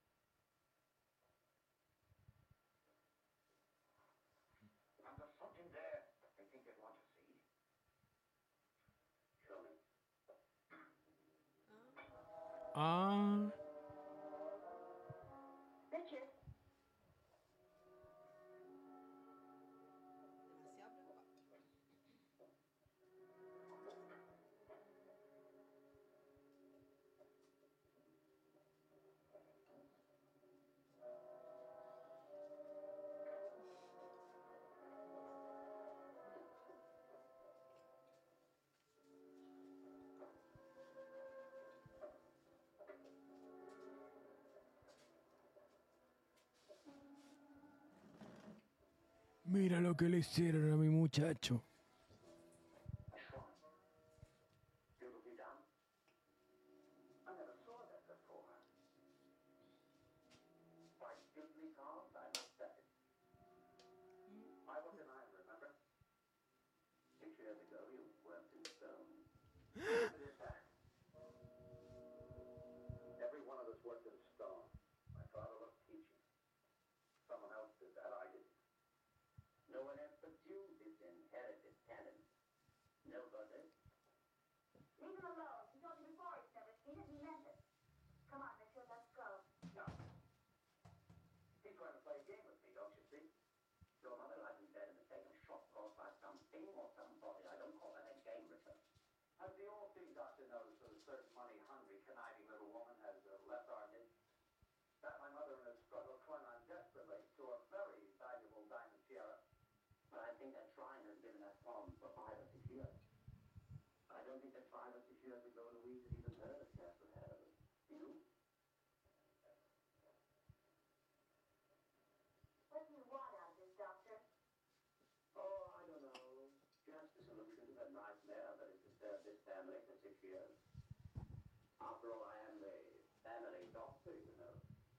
And there's something there I think you'd want to see. Show me. Ah, Richard, Demasiado preocupado. mira lo que le hicieron a mi muchacho. Sure. Beautifully done. I never saw that before. Why, beautifully carved, I must say. I was in Ireland, remember? Six years ago, you weren't in stone. Look at that. Every one of us worked in stone. My father was teaching. Someone else did that, I didn't. No one else but you disinherited After all, I am the family doctor, you know.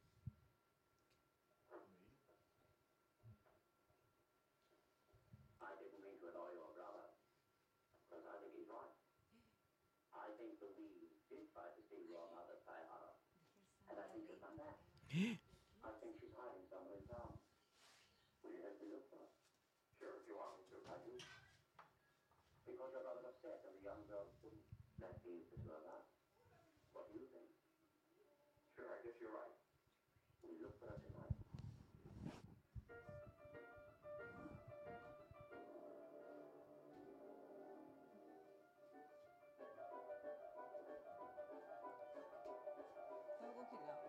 I didn't mean to annoy your brother, because I think he's right. I think the Weaves did try to steal your mother, Tayhara, and I think she'll come back. I think she's hiding somewhere in town. Will you help me look for her? Sure, if you want me to. I do. Because your brother's upset and the young girl's too. That means the two of us. What do you think? Sure, I guess you're right. We look for her tonight. Estaba congelado.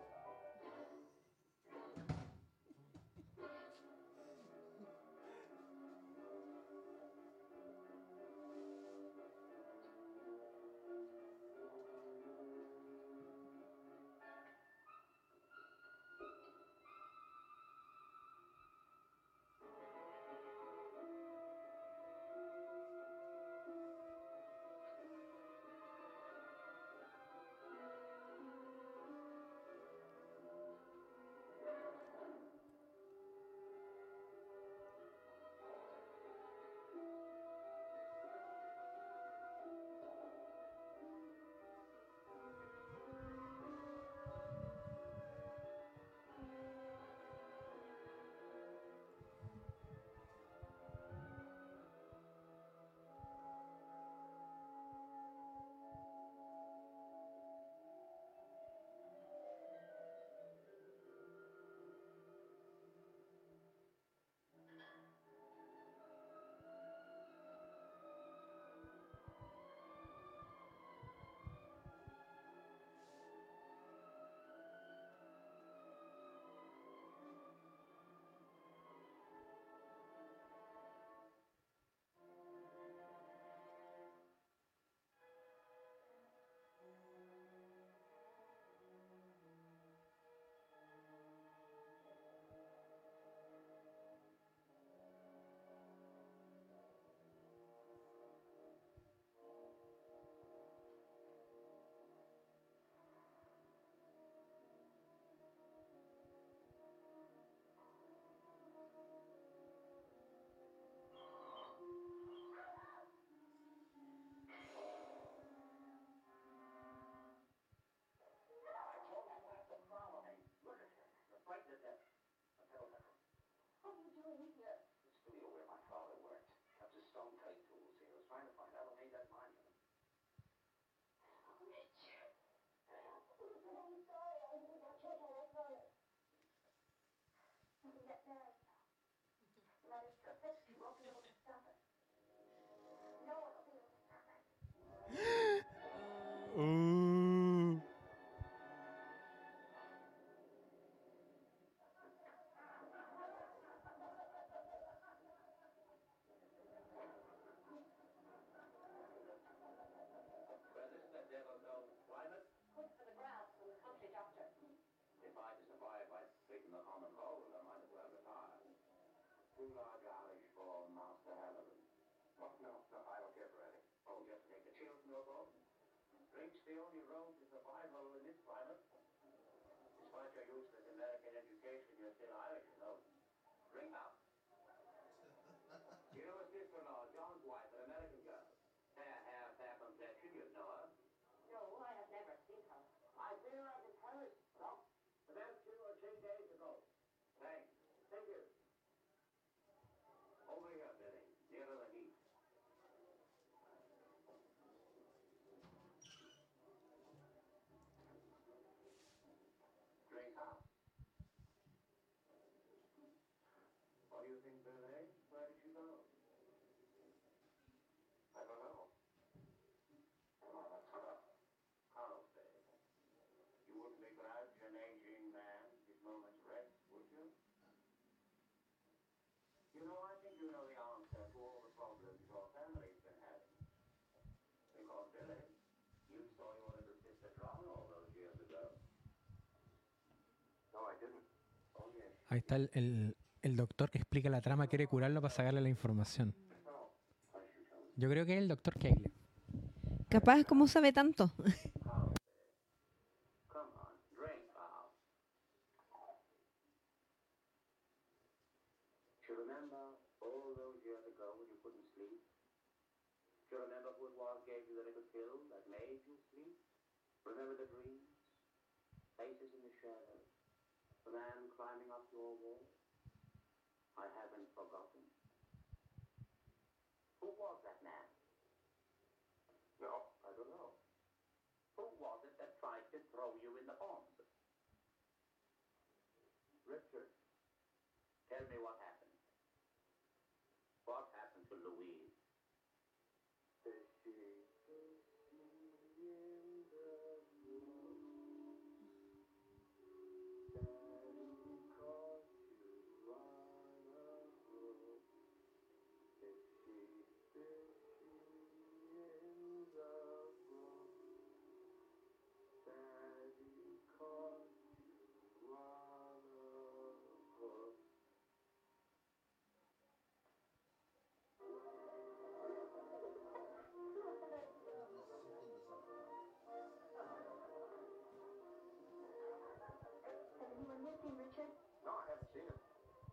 I told you not to follow me. Look at him. You're frightened to death. Now tell me. What are you doing here? The studio where my father worked. Kept his stone-tight tools here. I was trying to find out who made that monument. Richard. Listen, I'm sorry. I was about to tell my brother. We can get married now. The mother's perfect. She won't be able to stop us. No one will be able to stop us. Ooh. Well, this is the devil-known climate. Good for the grounds from the country doctor. If I can survive by taking the common cold, I might as well retire. Two large Irish for Master Halloran. What now? No, I don't care for any. Oh, just to take the chill from your boat? Drink's the only road to survival in this climate. Despite your useless American education, you're still Irish, you know. Drink up. You know his sister-in-law, John's wife, an American girl. Fair hair, fair complexion, you'd know her. No, I have never seen her. I've been around in Paris, no? About two or three days ago. Thanks. Thank you. Over here, Billy. Nearer the heat. Drink up. What do you think, Billy? Where did she go? I don't know. Carlsbad. You wouldn't begrudge an aging man his moment's rest, would you? You know, I think you know the answer to all the problems your family's been having. Because, Billy, you saw your little sister drown all those years ago. No, I didn't. Oh, yes. Ahí está el, el, el doctor que explica la trama, quiere curarlo para sacarle la información. No. I should tell you. Yo creo que es el doctor Cale. Capaz, ¿cómo sabe tanto? Carlsbad. remember the dreams? Faces in the shadows. The man climbing up your wall? I haven't forgotten. Who was that man? No, I don't know. Who was it that tried to throw you in the pond? Richard, tell me what happened. What happened to Louise? Has anyone here seen Richard? No, I haven't seen him.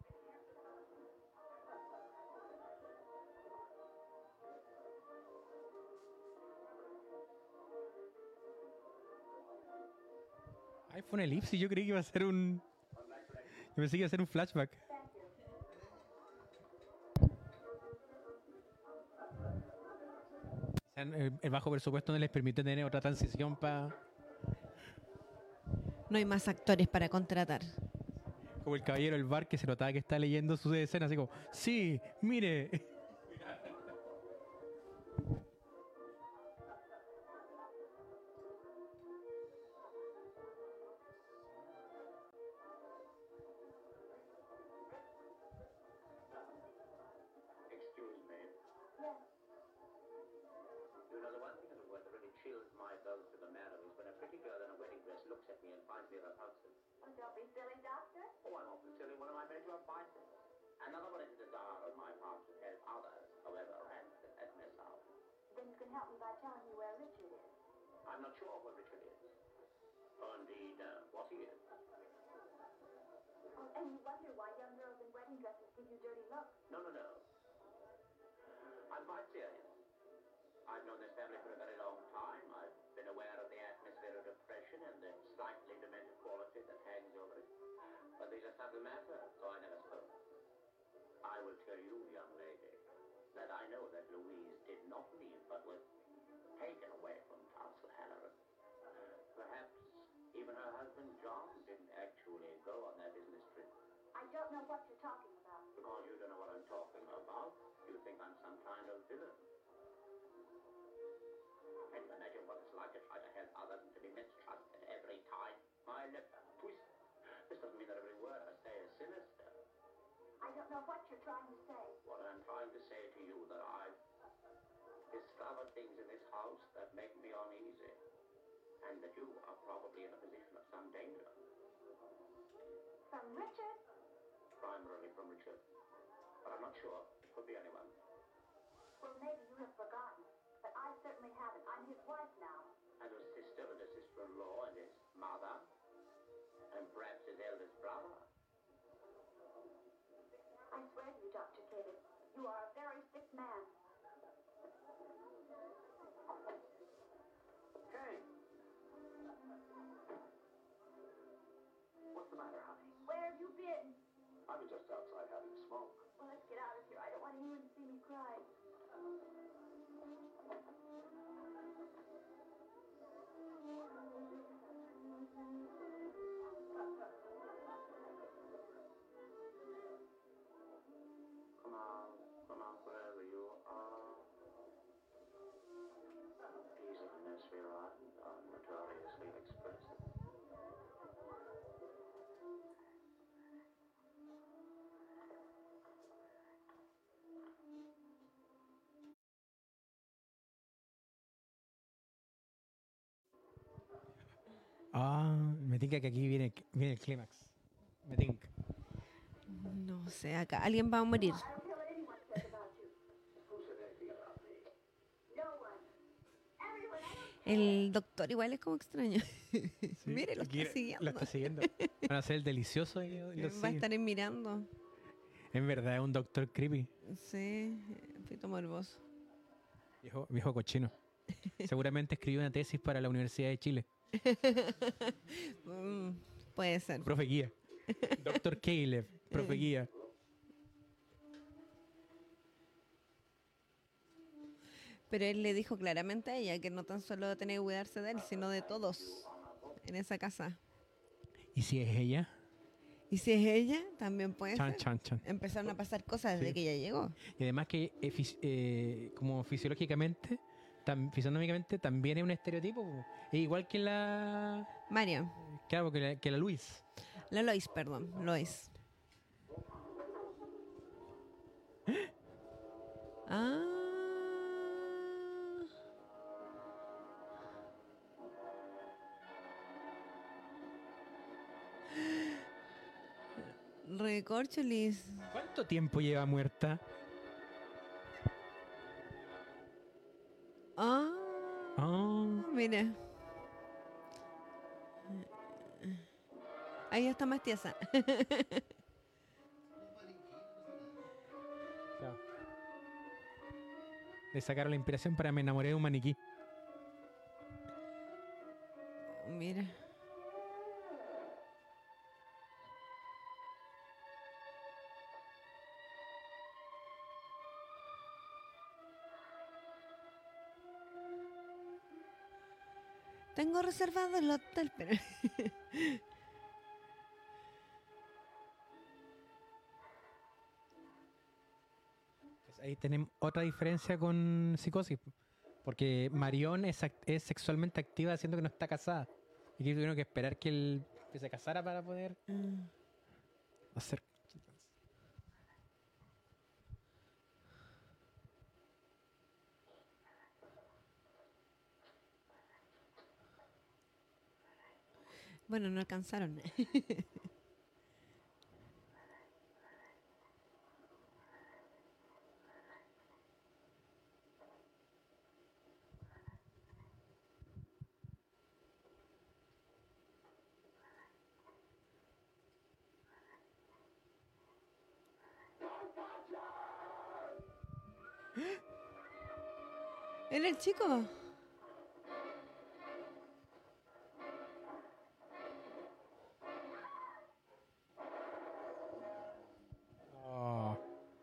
Ay, fue una elipsis. Yo creí que iba a ser un. Yo pensé que iba a ser un flashback. Thank you. O sea, el, el bajo presupuesto no les permite tener otra transición para. No hay más actores para contratar. Como el caballero del bar que se notaba que está leyendo sus escenas, así como, sí, mire. Excuse me. Yes. You know, the one thing in the world that really chills my bones to the marrow is when a pretty girl in a wedding dress looks at me and finds me repulsive. Oh, don't be silly, Doctor. Oh, I'm awfully silly. What am I meant to have vices? Another one is a desire on my part to help others, however, and at miss out. Then you can help me by telling me where Richard is. I'm not sure where Richard is. Or indeed, uh, what he is. Oh, and you wonder why young girls in wedding dresses give you dirty looks. No, no, no. I'm quite serious. I've known this family for a very long time. I've been aware of the atmosphere of depression and the slightly demented quality that hangs over it. But these are subtle matters, so I never spoke. I will tell you, young lady, that I know that Louise did not leave, but was taken away from Castle Halloran. Perhaps even her husband John didn't actually go on that business trip. I don't know what you're talking about. Because you don't know what I'm talking about, you think I'm some kind of villain. Can you imagine what it's like to try to help others and to be mistrusted every time? My lips are twisted. This doesn't mean that every word I say is sinister. I don't know what you're trying to say. What I'm trying to say to you that I've discovered things in this house that make me uneasy. And that you are probably in a position of some danger. From Richard? Primarily from Richard. But I'm not sure. It could be anyone. Well, maybe you have forgotten. But I certainly haven't. I'm his wife now. And his sister and his sister-in-law and his mother. And perhaps his eldest brother. I swear to you, Doctor Caden, you are a very sick man. Hey! What's the matter, honey? Where have you been? I was just outside having a smoke. Well, let's get out of here. I don't want anyone to see me cry. Come on, come on, wherever you are. Easy to nursery rhyme are notoriously expressive. Ah, me tinca que aquí viene, viene el clímax. Me tinca. No sé, acá alguien va a morir. I don't care what anyone says about you. Who said anything about me? No one. Everyone, I don't El doctor igual es como extraño. Mire, lo está Quiere- siguiendo. Lo está siguiendo. Van a ser el delicioso y lo Va a sigue. estar mirando. En verdad es un doctor creepy. Sí, poquito morboso. Viejo, viejo cochino. Seguramente escribió una tesis para la Universidad de Chile. Mm, puede ser. Profe guía. Doctor Caleb, profe guía. Pero él le dijo claramente a ella que no tan solo tenía que cuidarse de él, sino de todos en esa casa. ¿Y si es ella? Y si es ella, también puede Chan, ser. chan, chan. Empezaron a pasar cosas desde Sí. que ella llegó. Y además que eh, fis- eh, como fisiológicamente, tam- fisionómicamente también es un estereotipo. po. Es igual que la... Mariam. Claro, que la, que la Luis. La Lois, perdón. Lois. Ah. Recorcholis. ¿Cuánto tiempo lleva muerta? Ah. Ah, Mira. Ahí está más tiesa. claro. Le sacaron la inspiración para me enamoré de un maniquí. Mira. Tengo reservado el hotel, pero... Pues ahí tenemos otra diferencia con Psicosis. Porque Marion es, act- es sexualmente activa siendo que no está casada. Y que tuvieron que esperar que él que se casara para poder hacer... Bueno, no alcanzaron. ¿Era el chico? Oh.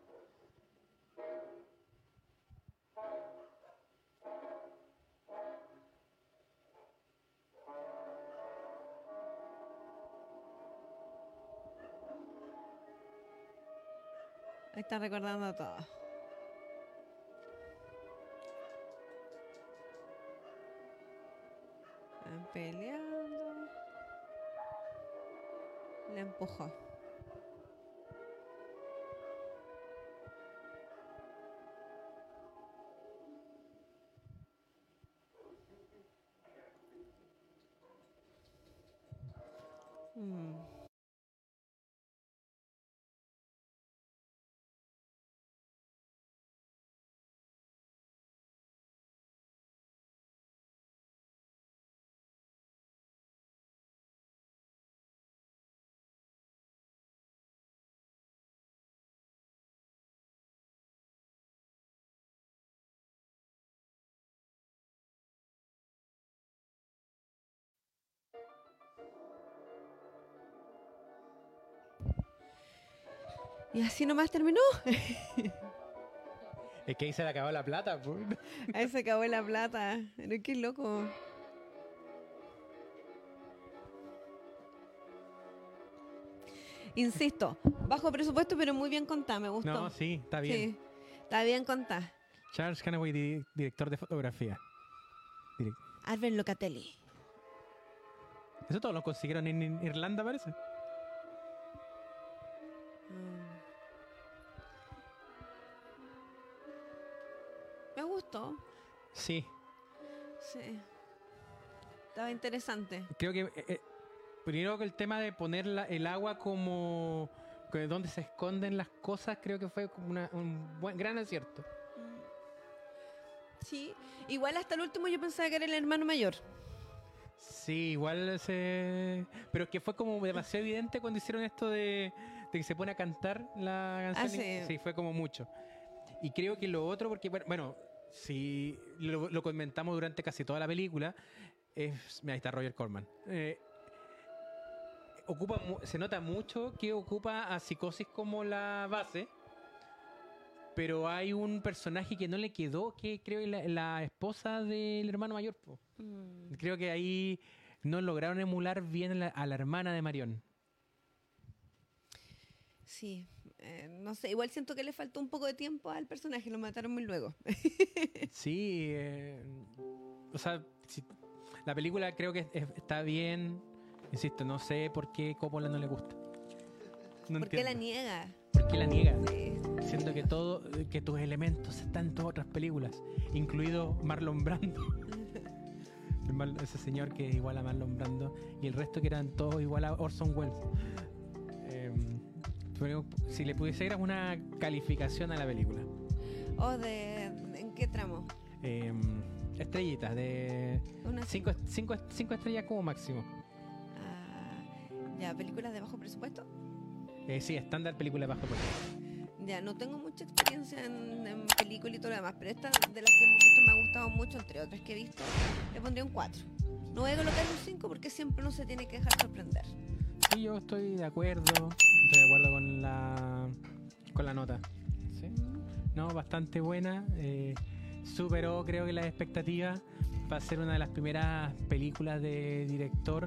Ahí está recordando todo. Están peleando. Le empujó. Mm. Y así nomás terminó. Es que ahí se le acabó la plata. Pues. Ahí se acabó la plata. Pero qué loco. Insisto, bajo presupuesto, pero muy bien contada, me gustó. No, sí, está bien. Sí, está bien contada. Charles Canaway, di- director de fotografía. Direc- Albert Locatelli. Eso todo lo consiguieron en, en Irlanda, parece. Mm. Me gustó. Sí. Sí. Estaba interesante. Creo que eh, eh, primero que el tema de poner la- el agua como que donde se esconden las cosas, creo que fue como una- un buen gran acierto. Sí. Igual hasta el último yo pensaba que era el hermano mayor. Sí, igual se... Pero es que fue como demasiado evidente cuando hicieron esto de, de que se pone a cantar la canción. Ah, sí. fue como mucho. Y creo que lo otro, porque bueno, bueno, si lo, lo comentamos durante casi toda la película, es, mira, ahí está Roger Corman. Eh, ocupa, mu- se nota mucho que ocupa a Psicosis como la base, pero hay un personaje que no le quedó, que creo que es la, la esposa del hermano mayor. Po. Mm. Creo que ahí no lograron emular bien a la, a la hermana de Marion. Sí, eh, no sé, igual siento que le faltó un poco de tiempo al personaje, lo mataron muy luego. Sí, eh, o sea, si- la película creo que es- está bien. Insisto, no sé por qué Coppola no le gusta. No ¿Por qué la entiendo. niega? ¿Por qué la niega? Sí. Siendo que todo, que tus elementos están en todas otras películas, incluido Marlon Brando. El Mar- Ese señor que es igual a Marlon Brando y el resto que eran todos igual a Orson Welles. Em, pero si le pusieras una calificación a la película, ¿O de, en qué tramo? em, estrellitas de Una cinco, cinco, cinco estrellas como máximo. Ah, ya, películas de bajo presupuesto. Eh, sí, estándar película bajo presupuesto. Ya, no tengo mucha experiencia en, en película y todo lo demás, pero esta de las que hemos visto me ha gustado mucho, entre otras que he visto, le pondría un cuatro. No voy a colocar un cinco porque siempre uno se tiene que dejar sorprender. Sí, yo estoy de acuerdo. Estoy de acuerdo con la con la nota. ¿Sí? No, bastante buena. Eh, superó, creo que las expectativas. Va a ser una de las primeras películas de director.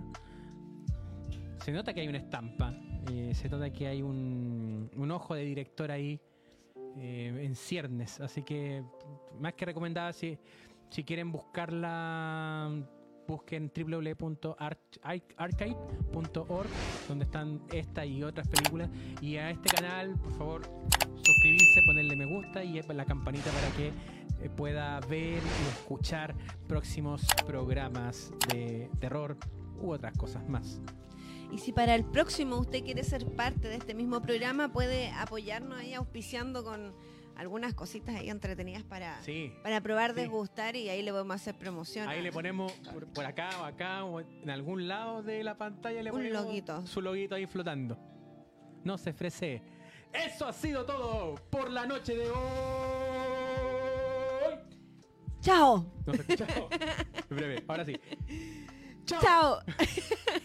Se nota que hay una estampa. eh, se nota que hay un, un ojo de director ahí eh, en ciernes. Así que, más que recomendada, si, si quieren buscarla, busquen w w w punto archive punto org, donde están esta y otras películas. Y a este canal, por favor, suscribirse, ponerle me gusta y la campanita para que eh, pueda ver y escuchar próximos programas de terror u otras cosas más. Y si para el próximo usted quiere ser parte de este mismo programa, puede apoyarnos ahí auspiciando con algunas cositas ahí entretenidas para, Sí. para probar, Sí. degustar, y ahí le podemos hacer promoción. Ahí a- le ponemos por, por acá o acá o en algún lado de la pantalla le Un ponemos loguito. su loguito ahí flotando. No se ofrece. Eso ha sido todo por la noche de hoy. ¡Chao! No se escucha. Breve, ahora sí. Chao. ¡Chao!